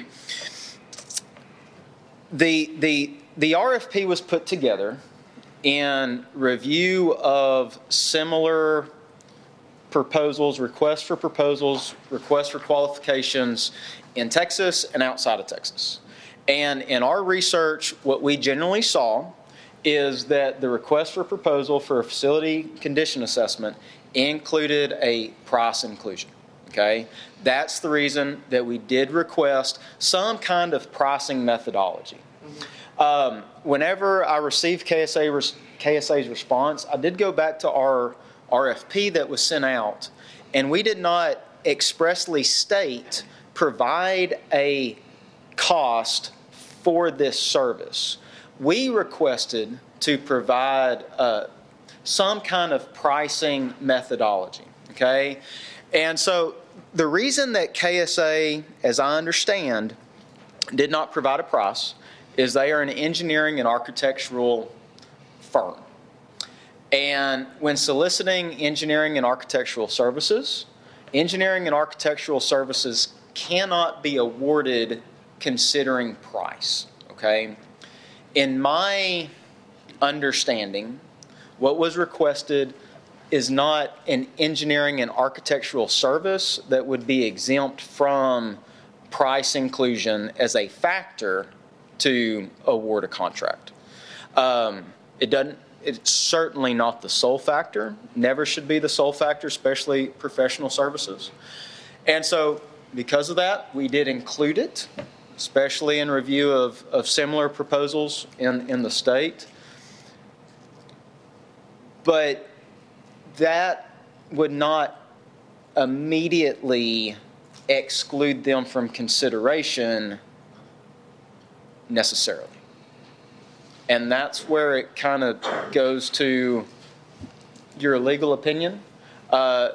the, the, the R F P was put together in review of similar proposals, requests for proposals, requests for qualifications in Texas and outside of Texas. And in our research, what we generally saw is that the request for proposal for a facility condition assessment included a price inclusion. Okay, that's the reason that we did request some kind of pricing methodology. Um, whenever I received K S A res- K S A's response, I did go back to our R F P that was sent out, and we did not expressly state provide a cost for this service. We requested to provide uh, some kind of pricing methodology. Okay, and so the reason that K S A, as I understand, did not provide a price is they are an engineering and architectural firm. And when soliciting engineering and architectural services, engineering and architectural services cannot be awarded considering price, okay? In my understanding, what was requested is not an engineering and architectural service that would be exempt from price inclusion as a factor to award a contract. Um, it doesn't, it's certainly not the sole factor, never should be the sole factor, especially professional services. And so because of that, we did include it, especially in review of, of similar proposals in, in the state. But that would not immediately exclude them from consideration necessarily. And that's where it kind of goes to your legal opinion. Uh,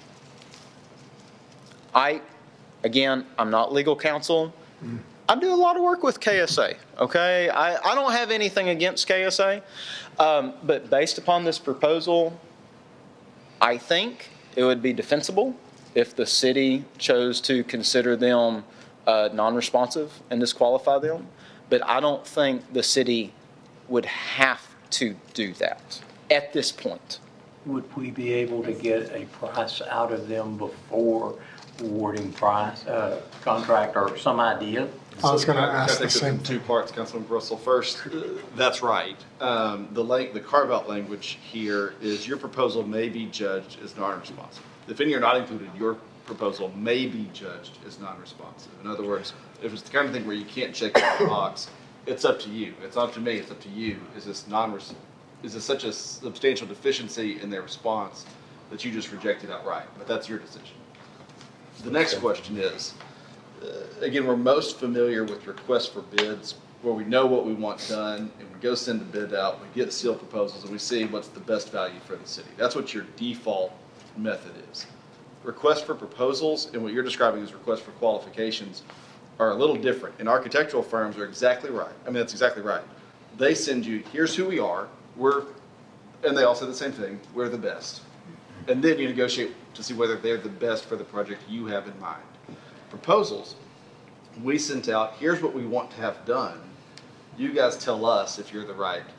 I, again, I'm not legal counsel. Mm. I do a lot of work with K S A, okay? I, I don't have anything against K S A, um, but based upon this proposal, I think it would be defensible if the city chose to consider them uh, non-responsive and disqualify them. But I don't think the city would have to do that at this point. Would we be able to get a price out of them before awarding price, uh, contract, or some idea? I was going to ask the same thing. Two parts, Councilman Russell. First, that's right. Um, the la- the carve-out language here is your proposal may be judged as non-responsive. If any are not included, your proposal may be judged as non-responsive. In other words, if it's the kind of thing where you can't check the box, it's up to you. It's not up to me. It's up to you. Is this non? Is this such a substantial deficiency in their response that you just rejected outright? But that's your decision. The next question is, uh, again, we're most familiar with requests for bids, where we know what we want done, and we go send the bid out. We get sealed proposals, and we see what's the best value for the city. That's what your default method is. Requests for proposals and what you're describing as requests for qualifications are a little different. And architectural firms are exactly right. I mean, that's exactly right. They send you, here's who we are, we're, and they all say the same thing, we're the best. And then you negotiate to see whether they're the best for the project you have in mind. Proposals, we sent out, here's what we want to have done. You guys tell us if you're the right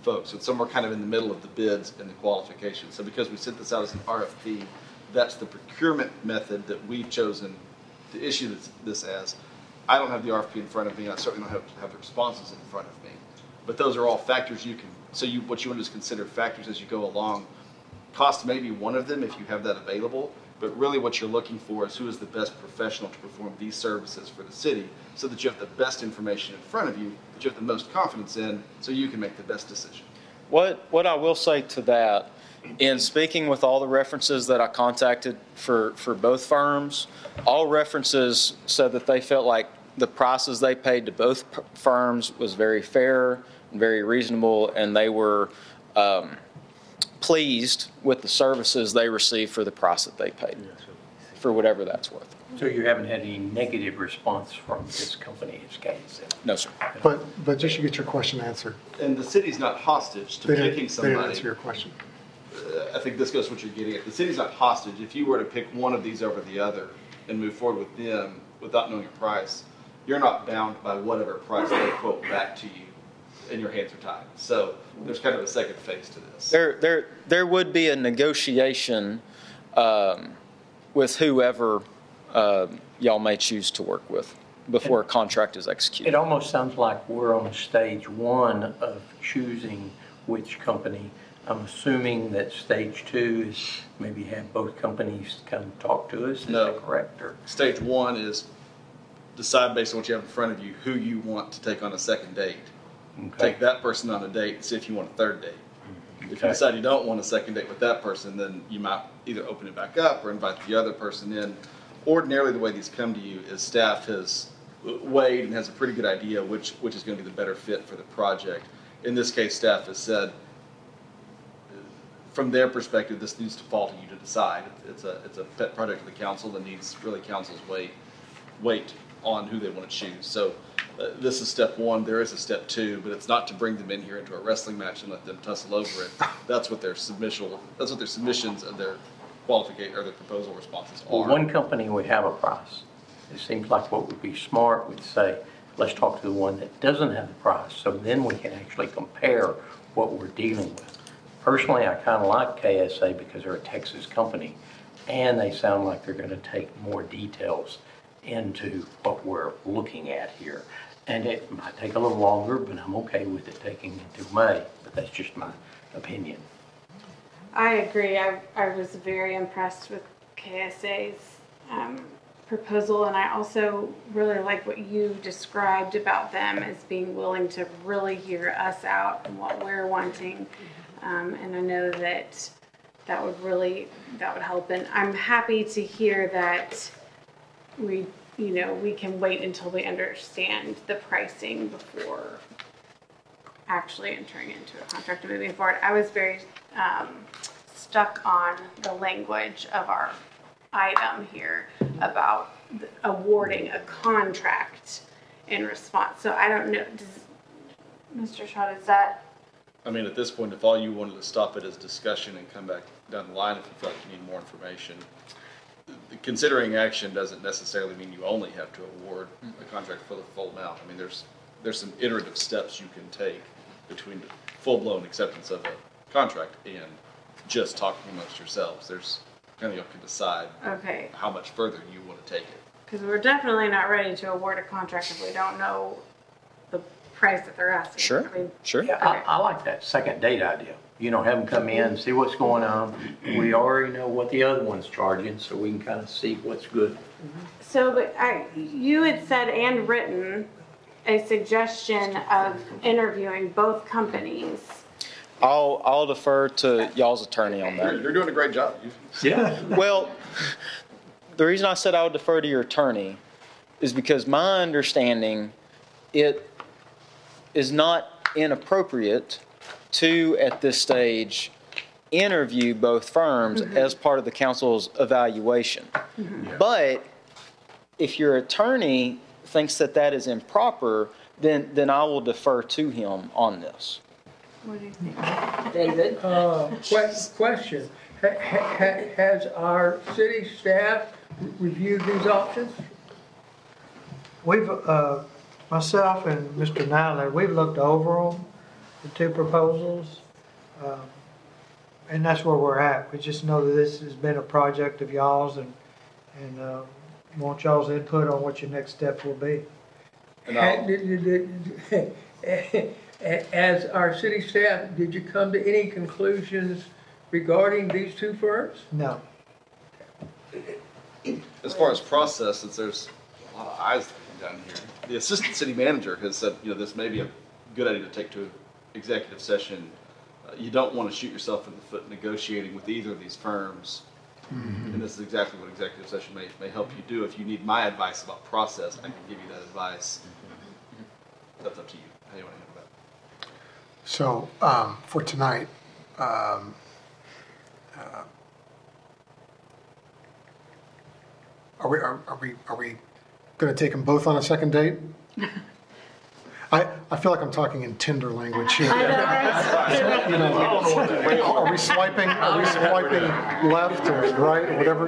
folks. So it's somewhere kind of in the middle of the bids and the qualifications. So because we sent this out as an R F P, that's the procurement method that we've chosen to issue this, this as. I don't have the R F P in front of me, and I certainly don't have, have the responses in front of me. But those are all factors you can, so you, what you want to do is consider factors as you go along. Cost may be one of them if you have that available, but really what you're looking for is who is the best professional to perform these services for the city so that you have the best information in front of you, that you have the most confidence in, so you can make the best decision. What, what I will say to that, in speaking with all the references that I contacted for, for both firms, all references said that they felt like the prices they paid to both p- firms was very fair and very reasonable, and they were um, pleased with the services they received for the price that they paid, for whatever that's worth. So you haven't had any negative response from this company, as Kay said? No, sir. But, but just to get your question answered. And the city's not hostage to They didn't- picking They somebody. didn't answer your question. Uh, I think this goes to what you're getting at. The city's not hostage. If you were to pick one of these over the other and move forward with them without knowing a price, you're not bound by whatever price they quote back to you, and your hands are tied. So there's kind of a second phase to this. There, there, there would be a negotiation um, with whoever uh, y'all may choose to work with before a contract is executed. It almost sounds like we're on stage one of choosing which company. I'm assuming that stage two is maybe have both companies come talk to us. Is No. that correct? Or? Stage one is decide based on what you have in front of you who you want to take on a second date. Okay. Take that person on a date and see if you want a third date. If you Okay. decide you don't want a second date with that person, then you might either open it back up or invite the other person in. Ordinarily, the way these come to you is staff has weighed and has a pretty good idea which, which is going to be the better fit for the project. In this case, staff has said, from their perspective, this needs to fall to you to decide. It's a, it's a pet project of the council that needs really council's weight, weight on who they want to choose. So uh, this is step one. There is a step two, but it's not to bring them in here into a wrestling match and let them tussle over it. That's what their submission, that's what their submissions and their qualification or their proposal responses are. Well, one company would have a price. It seems like what would be smart would say, let's talk to the one that doesn't have the price, so then we can actually compare what we're dealing with. Personally, I kind of like K S A because they're a Texas company, and they sound like they're going to take more details into what we're looking at here. And it might take a little longer, but I'm okay with it taking until May, but that's just my opinion. I agree. I, I was very impressed with K S A's um, proposal, and I also really like what you described about them as being willing to really hear us out and what we're wanting. Um, and I know that that would really, that would help. And I'm happy to hear that we, you know, we can wait until we understand the pricing before actually entering into a contract and moving forward. I was very um, stuck on the language of our item here about the, awarding a contract in response. So I don't know, does, Mister Shaw, is that? I mean, at this point, if all you wanted to stop it as discussion and come back down the line if you feel like you need more information, considering action doesn't necessarily mean you only have to award a contract for the full amount. I mean, there's there's some iterative steps you can take between full-blown acceptance of a contract and just talking amongst yourselves. There's kind of you can decide Okay. how much further you want to take it. Because we're definitely not ready to award a contract if we don't know the price that they're asking. Sure, I mean, sure. Yeah, I, I like that second date idea. You know, have them come in, see what's going on. We already know what the other one's charging, so we can kind of see what's good. So, but I, you had said and written a suggestion of interviewing both companies. I'll, I'll defer to y'all's attorney on You're, that. you're doing a great job. You- Yeah. Well, the reason I said I would defer to your attorney is because my understanding, it is not inappropriate to, at this stage, interview both firms Mm-hmm. as part of the council's evaluation. Mm-hmm. But if your attorney thinks that that is improper, then, then I will defer to him on this. What do you think? David? Uh, que- question, ha- ha- ha- has our city staff reviewed these options? We've, uh, myself and Mister Nyler, we've looked over them, the two proposals. Um, And that's where we're at. We just know that this has been a project of y'all's and, and uh, want y'all's input on what your next step will be. And I'll- As our city staff, did you come to any conclusions regarding these two firms? No. As far as process, since there's a lot of eyes down here, the assistant city manager has said, you know, this may be a good idea to take to executive session. Uh, you don't want to shoot yourself in the foot negotiating with either of these firms. Mm-hmm. And this is exactly what executive session may, may help you do. If you need my advice about process, I can give you that advice. That's up to you. How do you want to handle that? So um, for tonight, um, uh, are we are, are we are we going to take them both on a second date? I, I feel like I'm talking in Tinder language here. I know, right? You know, are we swiping? Are we swiping left or right or whatever?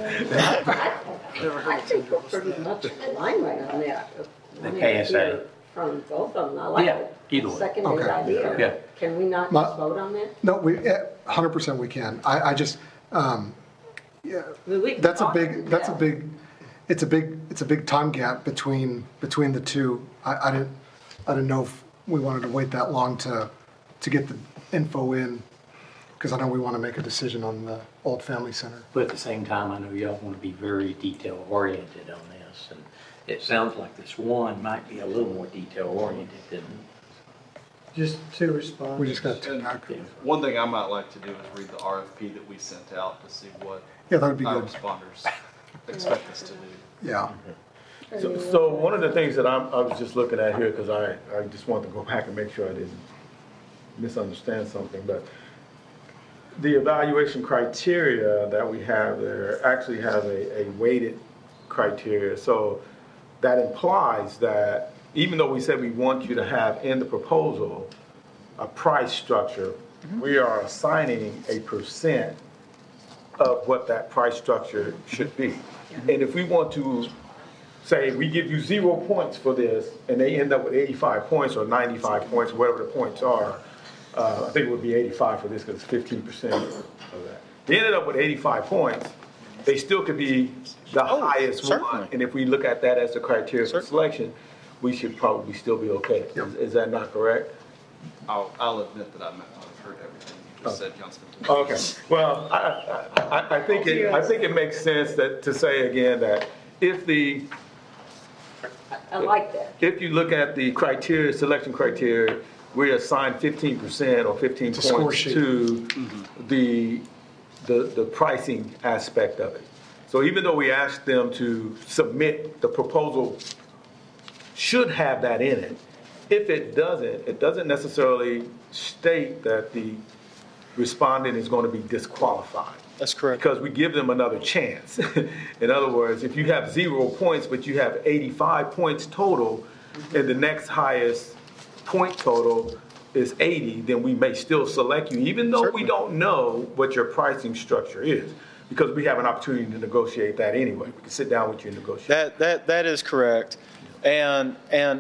I think we're pretty much in alignment on that. The I mean, K S A. here From both of them, I like Yeah, it. either way. Second Okay. date idea. Yeah. Can we not My- just vote on that? No, we one hundred percent we can. I, I just um, yeah. I mean, we can That's a talk, big. That's a yeah. big. It's a big. It's a big time gap between between the two. I, I didn't. I didn't know if we wanted to wait that long to to get the info in, because I know we want to make a decision on the Old Family Center. But at the same time, I know y'all want to be very detail oriented on this, and it sounds like this one might be a little more detail oriented than. Just two responses. We just got to. And one thing I might like to do is read the R F P that we sent out to see what Yeah, that would be good. non-responders expect us to do. Yeah. So, so one of the things that I'm, I was just looking at here, because I, I just want to go back and make sure I didn't misunderstand something, but the evaluation criteria that we have there actually have a, a weighted criteria. So that implies that even though we said we want you to have in the proposal a price structure, we are assigning a percent of what that price structure should be. And if we want to say we give you zero points for this, and they end up with eighty-five points or ninety-five points, whatever the points are, uh, I think it would be eighty-five for this because it's fifteen percent of that. They ended up with eighty-five points. They still could be the highest certainly. one. And if we look at that as the criteria for selection, we should probably still be okay. Is, is that not correct? I'll, I'll admit that I might not have heard everything you just said, Councilman. Okay, well, I, I, I think it, I think it makes sense that, to say again that if the, I like that. if you look at the criteria, selection criteria, we assign fifteen percent or fifteen It's a score points sheet. to the, the, the pricing aspect of it. So even though we asked them to submit, the proposal should have that in it. If it doesn't, it doesn't necessarily state that the respondent is going to be disqualified. That's correct. Because we give them another chance. In other words, if you have zero points, but you have eighty-five points total, and the next highest point total is eighty, then we may still select you, even though Certainly. we don't know what your pricing structure is, because we have an opportunity to negotiate that anyway. We can sit down with you and negotiate. That that that is correct, and and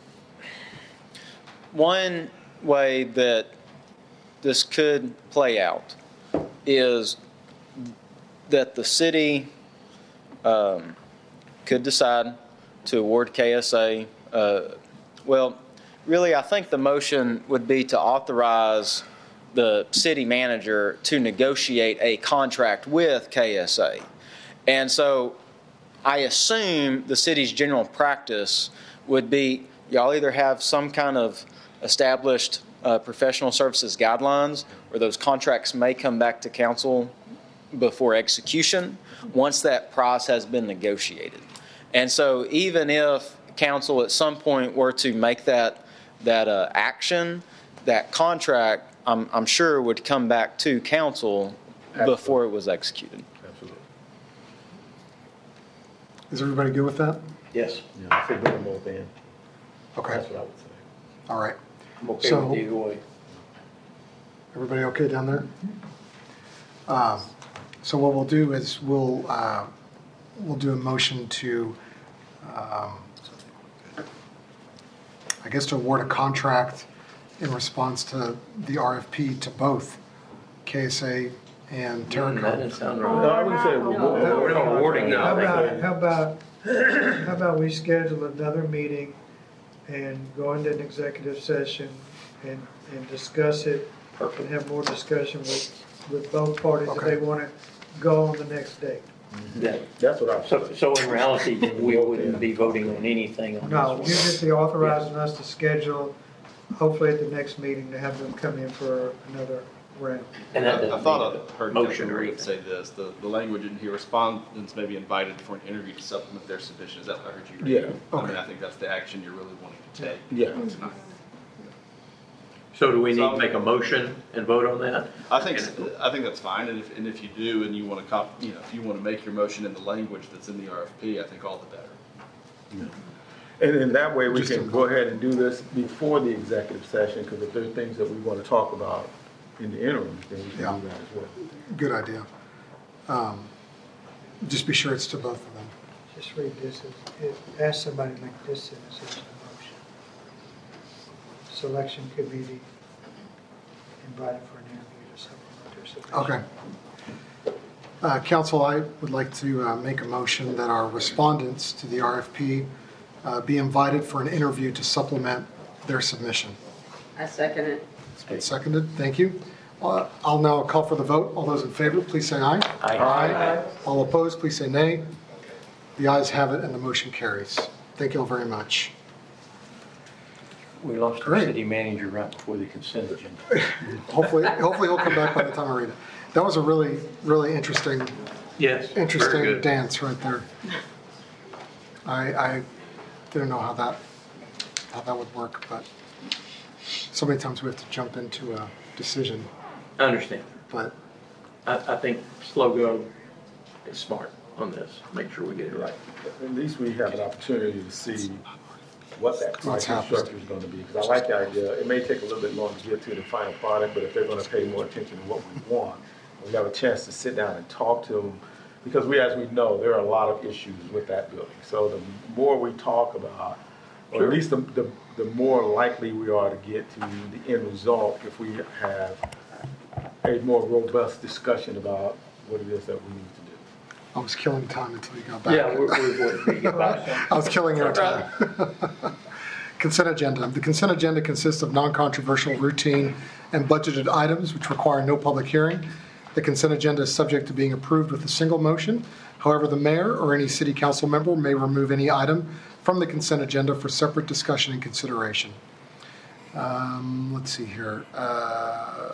one way that this could play out is that the city um, could decide to award K S A. Uh, well, really, I think the motion would be to authorize the city manager to negotiate a contract with K S A. And so I assume the city's general practice would be y'all either have some kind of established uh, professional services guidelines, or those contracts may come back to council before execution once that price has been negotiated. And so even if council at some point were to make that that uh, action, that contract, I'm, I'm sure would come back to council before it was executed. Absolutely. Is everybody good with that? Yes. Yeah, I think we're both in. Okay. That's what I would say. All right. I'm okay So- with either way. Everybody okay down there? Um, So what we'll do is we'll, uh, we'll do a motion to, um, I guess to award a contract in response to the R F P to both K S A and Terracom. That doesn't sound No, right. I wouldn't say we're No, we're not awarding How nothing. about, how about, how about we schedule another meeting and go into an executive session and, and discuss it and have more discussion with, with both parties if they want to go on the next date. That- That's what I. So, so in reality, we wouldn't be voting on anything on No, this you're one? just be authorizing us to schedule, hopefully at the next meeting, to have them come in for another round. And that I I doesn't thought need I a heard motion Councilman or Reed say this, the, the language in here, respondents may be invited for an interview to supplement their submission. Is that what I heard you read? Yeah. I mean, Okay. I think that's the action you're really wanting to take Yeah. tonight. So do we need to make a motion and vote on that? I think, I think that's fine, and if, and if you do, and you want to cop, you know, if you want to make your motion in the language that's in the R F P, I think all the better. And in that way, we Just can a- go ahead and do this before the executive session, because if there are things that we want to talk about in the interim, then we Yeah. can do that as well. Good idea. Um, Just be sure it's to both of them. Just read this, as- it- ask somebody to make this sentence as a motion. Selection committee invited for an interview to supplement their submission. Okay. Uh, Council, I would like to uh, make a motion that our respondents to the R F P uh, be invited for an interview to supplement their submission. I second it. It's been seconded. Thank you. Uh, I'll now call for the vote. All those in favor, please say aye. Aye. All opposed, please say nay. The ayes have it, and the motion carries. Thank you all very much. We lost our Great. city manager right before the consent agenda. Hopefully, hopefully he'll come back by the time I read it. That was a really, really interesting, Yes, very interesting good. dance right there. I, I didn't know how that, how that would work, but so many times we have to jump into a decision, I understand. but I, I think slow go is smart on this. Make sure we get it right. At least we have an opportunity to see what that What's pricing happening. structure is going to be. Because I like the idea, it may take a little bit longer to get to the final product, but if they're going to pay more attention to what we want, we have a chance to sit down and talk to them. Because we, as we know, there are a lot of issues with that building. So the more we talk about, or at least the, the, the more likely we are to get to the end result if we have a more robust discussion about what it is that we need to do. I was killing time until you got back. Yeah, we're, we're, we're about I was killing your time. Consent agenda. The consent agenda consists of non-controversial, routine, and budgeted items which require no public hearing. The consent agenda is subject to being approved with a single motion. However, the mayor or any city council member may remove any item from the consent agenda for separate discussion and consideration. Um, let's see here. Uh,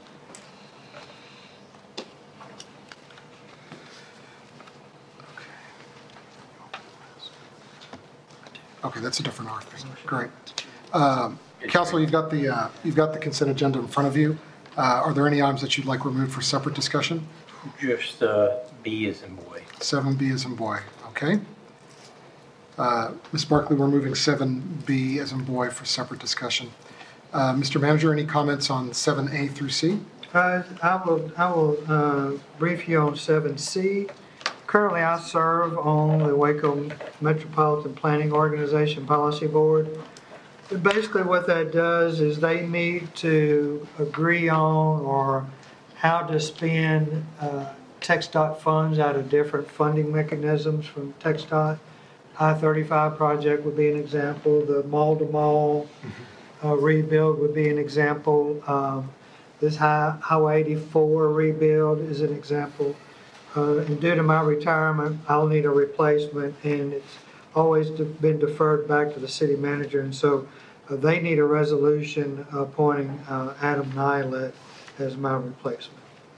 Okay, that's a different R F P. Great. Um, Council, you've got the, uh, you've got the consent agenda in front of you. Uh, Are there any items that you'd like removed for separate discussion? Just uh, B as in boy. seven B as in boy, okay. Uh, Miz Barkley, we're moving seven B as in boy for separate discussion. Uh, Mister Manager, any comments on seven A through C? Uh, I will, I will uh, brief you on seven C. Currently, I serve on the Waco Metropolitan Planning Organization Policy Board. And basically, what that does is they need to agree on or how to spend uh, TxDOT funds out of different funding mechanisms from TxDOT. I thirty-five project would be an example. The mall-to-mall uh, rebuild would be an example. Um, This Hi- Highway eighty-four rebuild is an example. Uh, And due to my retirement, I'll need a replacement, and it's always de- been deferred back to the city manager. And so uh, they need a resolution appointing uh, Adam Nylet as my replacement.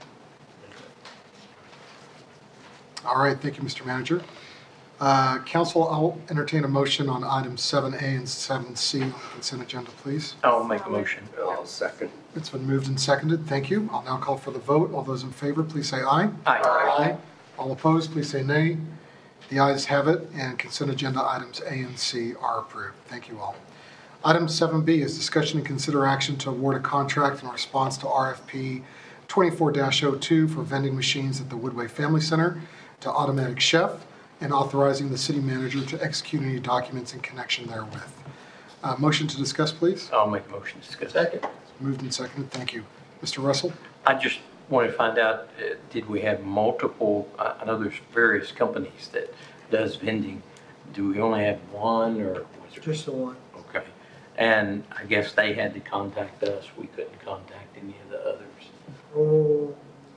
All right, thank you, Mister Manager. Uh, Council, I'll entertain a motion on items seven A and seven C on the consent agenda, please. I'll make a motion. I'll second. It's been moved and seconded. Thank you. I'll now call for the vote. All those in favor, please say aye. Aye. Aye. All opposed, please say nay. The ayes have it, and consent agenda items A and C are approved. Thank you all. Item seven B is discussion and consider action to award a contract in response to R F P twenty-four dash oh two for vending machines at the Woodway Family Center to Automatic Chef, and authorizing the city manager to execute any documents in connection therewith. Uh, Motion to discuss, please. I'll make a motion to discuss. Second. Moved and seconded. Thank you. Mister Russell? I just want to find out, uh, did we have multiple, I I know there's various companies that does vending. Do we only have one, or was there? Just the one. Okay. And I guess they had to contact us. We couldn't contact any of the others. Oh.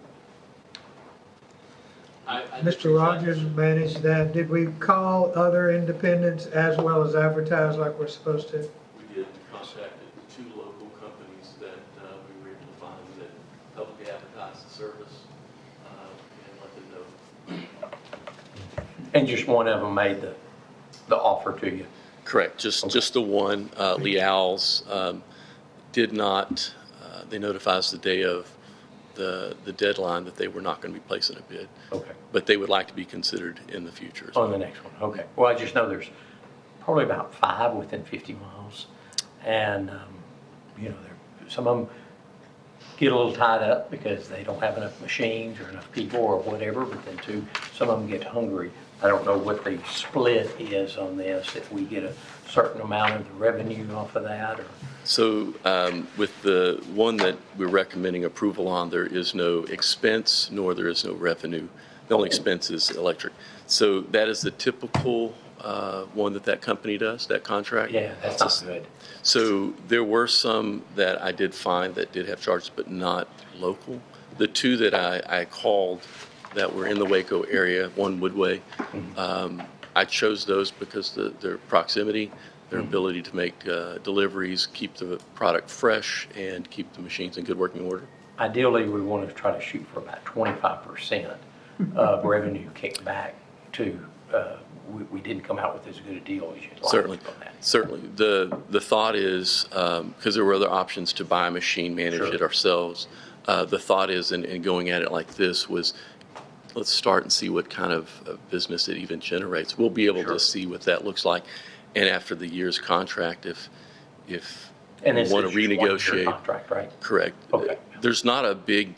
Mister Rogers managed that. Did we call other independents as well as advertise like we're supposed to? We did. We contacted two local companies that uh, we were able to find that publicly advertised the service uh, and let them know. And just one of them made the, the offer to you? Correct. Just okay. just the one. Uh, Leal's um, did not, uh, they notified us the day of the the deadline that they were not going to be placing a bid. Okay. But they would like to be considered in the future as On well. the next one. Okay. Well, I just know there's probably about five within fifty miles. And, um, you know, some of them get a little tied up because they don't have enough machines or enough people or whatever. But then, too, some of them get hungry. I don't know what the split is on this, if we get a certain amount of the revenue off of that. Or So um, with the one that we're recommending approval on, there is no expense nor there is no revenue. The only expense is electric. So that is the typical uh, one that that company does, that contract. Yeah, that's not good. So there were some that I did find that did have charges, but not local. The two that I, I called that were in the Waco area, one Woodway, um, I chose those because the, their proximity, their ability to make uh, deliveries, keep the product fresh, and keep the machines in good working order. Ideally, we want to try to shoot for about twenty-five percent of revenue kicked back to, uh, we, we didn't come out with as good a deal as you'd like. Certainly, certainly. The the thought is, because um, there were other options to buy a machine, manage Sure. it ourselves, uh, the thought is, in, in going at it like this, was let's start and see what kind of uh, business it even generates. We'll be able Sure. to see what that looks like. And after the year's contract, if if And we this want is to just one year renegotiate, contract, right? Correct. Okay. There's not a big.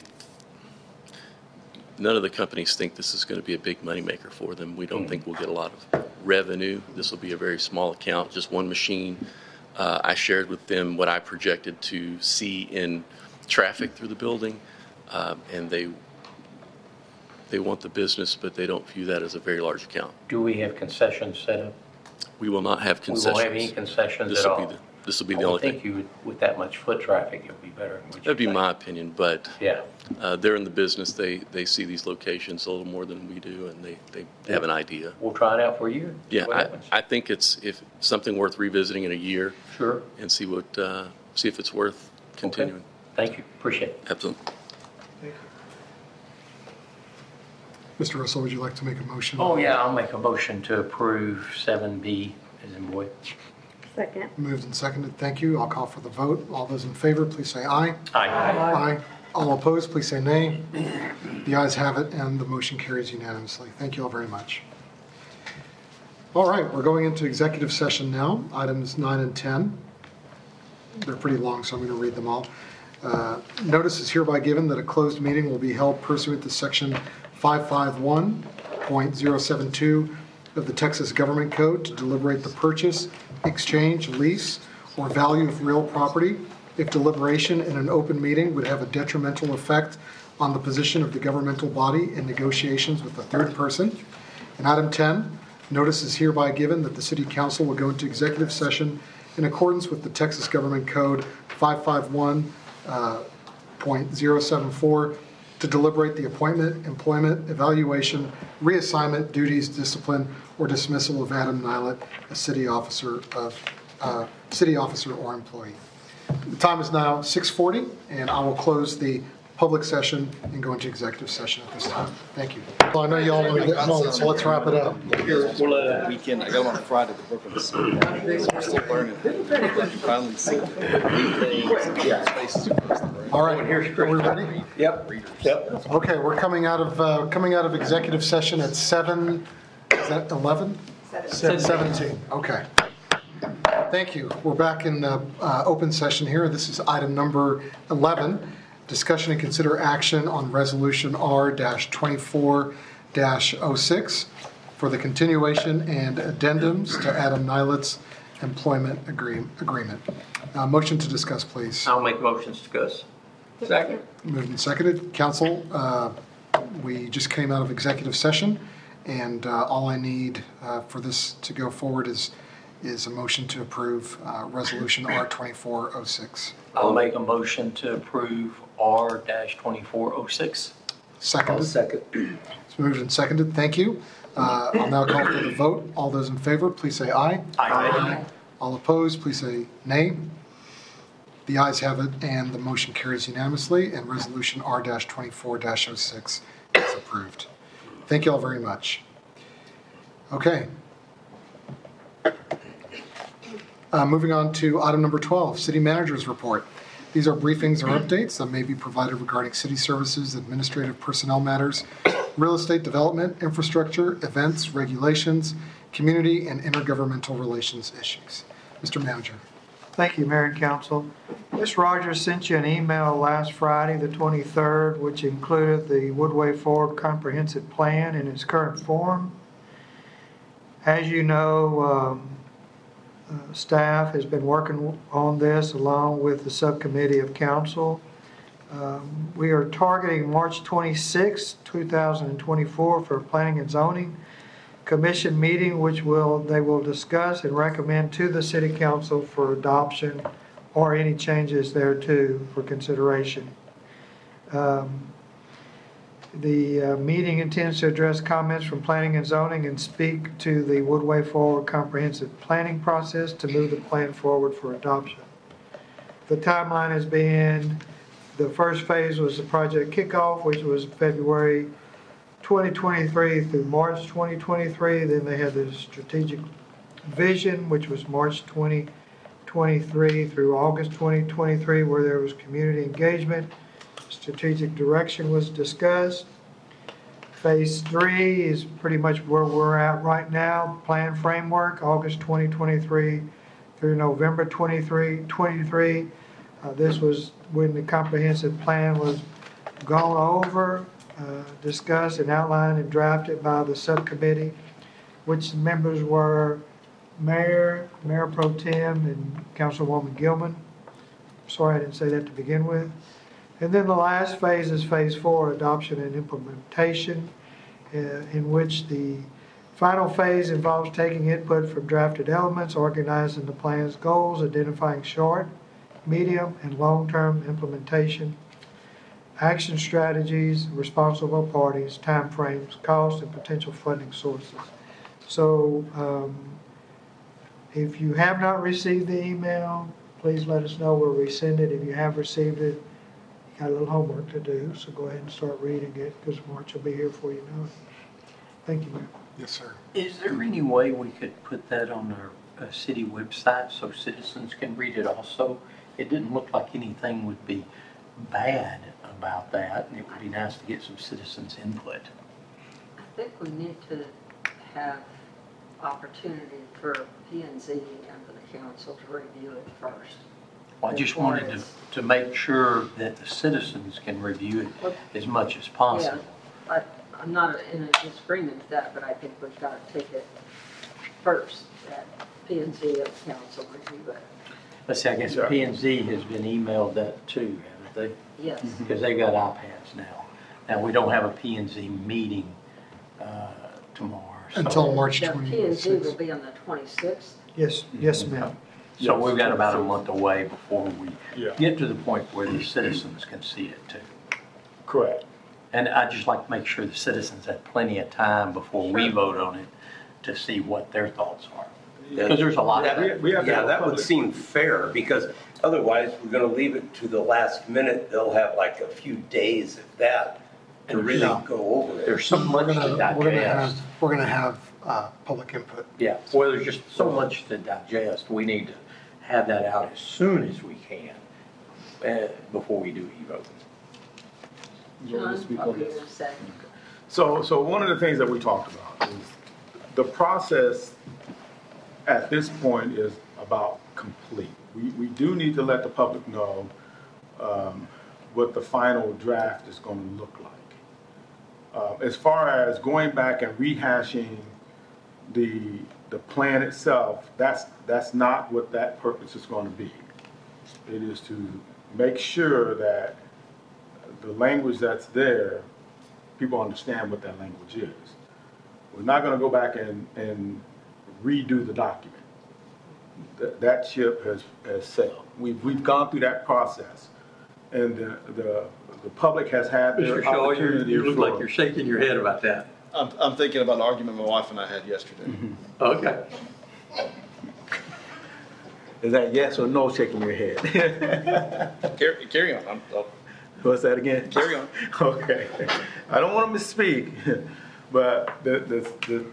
None of the companies think this is going to be a big moneymaker for them. We don't Mm. think we'll get a lot of revenue. This will be a very small account, just one machine. Uh, I shared with them what I projected to see in traffic through the building, um, and they they want the business, but they don't view that as a very large account. Do we have concessions set up? We will not have We concessions. won't have any concessions This at will be all? the, this will be the I only would think thing. you would, with that much foot traffic, it would be better. Would you That'd be think? my opinion, but Yeah. uh, they're in the business. They they see these locations a little more than we do, and they, they have an idea. We'll try it out for a year. Yeah, What I, happens. I think it's if something worth revisiting in a year. Sure. And see what uh, see if it's worth continuing. Thank you. Appreciate it. Absolutely. Mister Russell, would you like to make a motion? Oh, yeah, I'll make a motion to approve seven B as in boy. Second. Moved and seconded. Thank you. I'll call for the vote. All those in favor, please say aye. Aye. Aye. All opposed, please say nay. The ayes have it, and the motion carries unanimously. Thank you all very much. All right, we're going into executive session now, items nine and ten. They're pretty long, so I'm going to read them all. Uh, Notice is hereby given that a closed meeting will be held pursuant to Section five fifty-one point oh seven two of the Texas Government Code to deliberate the purchase, exchange, lease, or value of real property if deliberation in an open meeting would have a detrimental effect on the position of the governmental body in negotiations with a third person. And item ten, notice is hereby given that the City Council will go into executive session in accordance with the Texas Government Code five fifty-one point oh seven four to deliberate the appointment, employment, evaluation, reassignment, duties, discipline, or dismissal of Adam Nylet, a city officer of uh, city officer or employee. The time is now six forty, and I will close the public session and go into executive session at this time. Thank you. Well, I know you all want to get home, so let's wrap it up. Well, uh, weekend, I go on Friday to Brooklyn City. So we're still learning. Finally see the spaces across the room. All right, are we ready? Yep. Yep. Okay, we're coming out of uh, coming out of executive session at seven. Is that eleven? Seventeen. Okay. Thank you. We're back in the uh, open session here. This is item number eleven. Discussion and consider action on resolution R twenty-four dash oh six for the continuation and addendums to Adam Nylet's employment agree- agreement. Uh, Motion to discuss, please. I'll make motions to discuss. Second. Moved and seconded. Council, uh, we just came out of executive session, and uh, all I need uh, for this to go forward is is a motion to approve uh, Resolution R twenty-four oh six. I'll make a motion to approve R twenty-four oh six. Seconded. Second. It's moved and seconded. Thank you. Uh, I'll now call for the vote. All those in favor, please say aye. Aye. All opposed, please say nay. The ayes have it, and the motion carries unanimously, and Resolution R twenty-four oh six is approved. Thank you all very much. Okay. Uh, moving on to item number twelve, City Manager's Report. These are briefings or updates that may be provided regarding city services, administrative personnel matters, real estate development, infrastructure, events, regulations, community, and intergovernmental relations issues. Mister Manager. Thank you, Mayor and Council. Miz Rogers sent you an email last Friday, the twenty-third, which included the Woodway Forward Comprehensive Plan in its current form. As you know, um, uh, staff has been working on this along with the subcommittee of council. Um, we are targeting March twenty-sixth, two thousand twenty-four for Planning and Zoning Commission meeting, which will they will discuss and recommend to the City Council for adoption or any changes thereto for consideration. Um, the uh, meeting intends to address comments from Planning and Zoning and speak to the Woodway Forward Comprehensive Planning process to move the plan forward for adoption. The timeline has been, the first phase was the project kickoff, which was February twenty twenty-three through March twenty twenty-three. Then they had the strategic vision, which was March twenty twenty-three through August twenty twenty-three, where there was community engagement. Strategic direction was discussed. Phase three is pretty much where we're at right now. Plan framework, August twenty twenty-three through November twenty-three twenty-three. Uh, this was when the comprehensive plan was gone over, uh, discussed and outlined and drafted by the subcommittee, which members were Mayor, Mayor Pro Tem, and Councilwoman Gilman. Sorry I didn't say that to begin with. And then the last phase is phase four, adoption and implementation, uh, in which the final phase involves taking input from drafted elements, organizing the plan's goals, identifying short, medium, and long-term implementation, action strategies, responsible parties, timeframes, cost, and potential funding sources. So um, if you have not received the email, please let us know. We'll resend it. If you have received it, got a little homework to do, so go ahead and start reading it, because March will be here before you know it. Thank you, Mayor. Yes, sir. Is there any way we could put that on our uh, city website so citizens can read it also? It didn't look like anything would be bad about that, and it would be nice to get some citizens' input. I think we need to have opportunity for P and Z and for the council to review it first. Well, I just wanted to, to make sure that the citizens can review it as much as possible. Yeah, I, I'm not in a disagreement with that, but I think we've got to take it first, that P and Z of council review it. Let's see, I guess P and Z has been emailed that too, haven't they? Yes. Because they've got iPads now. Now, we don't have a P and Z meeting uh, tomorrow. So. Until March The twenty-sixth. P and Z will be on the twenty-sixth. Yes, yes, ma'am. So we've got about a month away before we Yeah. get to the point where the citizens can see it too. Correct. And I'd just like to make sure the citizens have plenty of time before we vote on it to see what their thoughts are. Because there's a lot of Yeah, that. we have to Yeah, that would seem fair, because otherwise, we're gonna leave it to the last minute. They'll have like a few days, if that, to And really no. go over it. There's so much We're to gonna, we're gonna have, digest. we're gonna have uh, public input. Yeah, well, there's just so much to digest. We need to have that out as soon as we can, uh, before we do e-vote. John, what were you going to say? So, so one of the things that we talked about is the process at this point is about complete. We, we do need to let the public know um, what the final draft is going to look like. Uh, as far as going back and rehashing the, the plan itself, that's, that's not what that purpose is going to be. It is to make sure that the language that's there, people understand what that language is. We're not going to go back and, and redo the document. That, that ship has, has sailed. We've, we've gone through that process. And the, the, the public has had their Mister Shaw, you opportunity. you look for- like you're shaking your head about that. I'm, I'm thinking about an argument my wife and I had yesterday. Mm-hmm. Okay. Is that yes or no shaking your head? Carry, carry on. I'm, I'll, What's that again? Carry on. Okay. I don't want to misspeak, but the, the, the,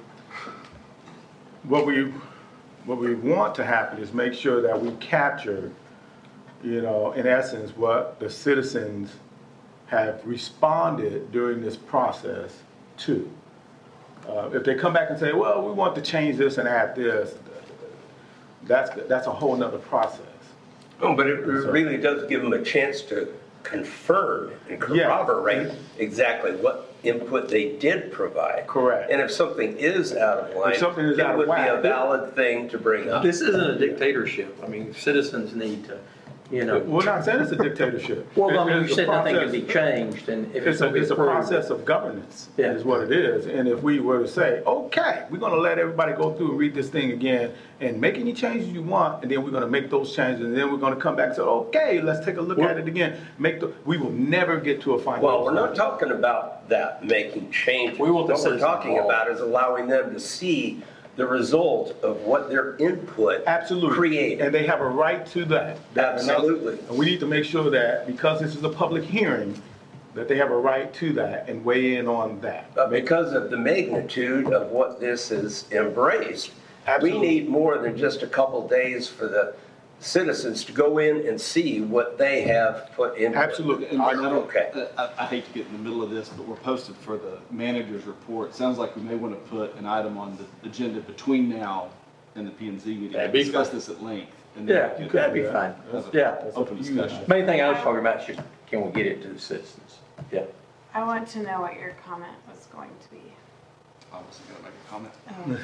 what we, what we want to happen is make sure that we capture, you know, in essence, what the citizens have responded during this process to. Uh, if they come back and say, well, we want to change this and add this, that's, that's a whole nother process. Oh, but it really does give them a chance to confirm and corroborate exactly what input they did provide. Correct. And if something is out of line, If something is it out of would be whack. a valid thing to bring up. This isn't a dictatorship. I mean, citizens need to, you know. We're not saying it's a dictatorship. Well, I mean, It- you it's a said nothing can process- be changed, and if it's It's a, going to be it's a approved. process of governance, Yeah. is what it is. And if we were to say, okay, we're gonna let everybody go through and read this thing again and make any changes you want, and then we're gonna make those changes, and then we're gonna come back and say, okay, let's take a look at it again. Make the, we will never get to a final. Well, we're not talking about that, making changes. We want the What we're citizens talking involved. about is allowing them to see the result of what their input Absolutely. created. And they have a right to that. That- and that's- Absolutely. And we need to make sure that, because this is a public hearing, that they have a right to that and weigh in on that. But because of the magnitude of what this has embraced, Absolutely. we need more than just a couple days for the citizens to go in and see what they have put into it. Absolutely. And I don't, Okay. I, I hate to get in the middle of this, but we're posted for the manager's report. Sounds like we may want to put an item on the agenda between now and the P and Z meeting. That'd be Discuss fine. this at length. and then Yeah, get that'd be that fine. as a Yeah. Open discussion. Main thing I was talking about is just, can we get it to the citizens? Yeah. I want to know what your comment was going to be. I wasn't gonna make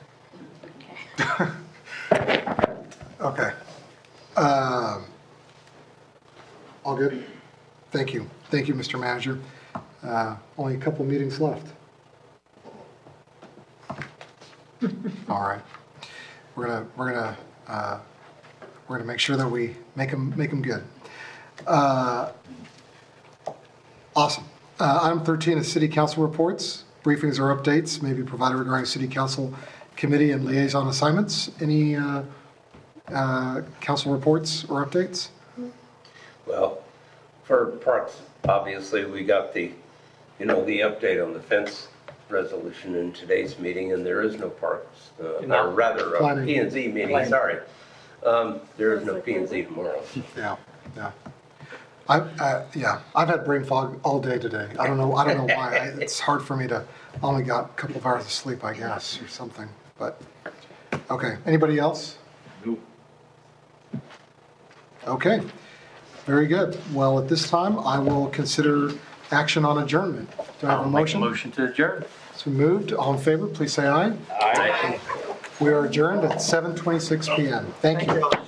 a comment. Oh, okay. Okay. Okay. Um, All good? Thank you. Thank you, Mister Manager. Uh, Only a couple meetings left. All right. We're gonna, we're gonna, uh, we're gonna make sure that we make them, make them good. Uh, Awesome. Uh, Item thirteen is city council reports. Briefings or updates may be provided regarding city council committee and liaison assignments. Any uh, uh, council reports or updates? Well, for parks, obviously, we got the, you know, the update on the fence resolution in today's meeting, and there is no parks, uh, or rather, a Planning. P and Z meeting, Planning. sorry. Um, There is no P and Z tomorrow. Yeah, yeah. I, uh, yeah, I've had brain fog all day today. I don't know, I don't know why. I- It's hard for me to, I only got a couple of hours of sleep, I guess, or something, but, okay. Anybody else? Nope. Okay, very good. Well, at this time, I will consider action on adjournment. Do I have a I'll make a motion? motion to adjourn. It's been moved. All in favor, please say aye. Aye. We are adjourned at seven twenty-six p m Thank you.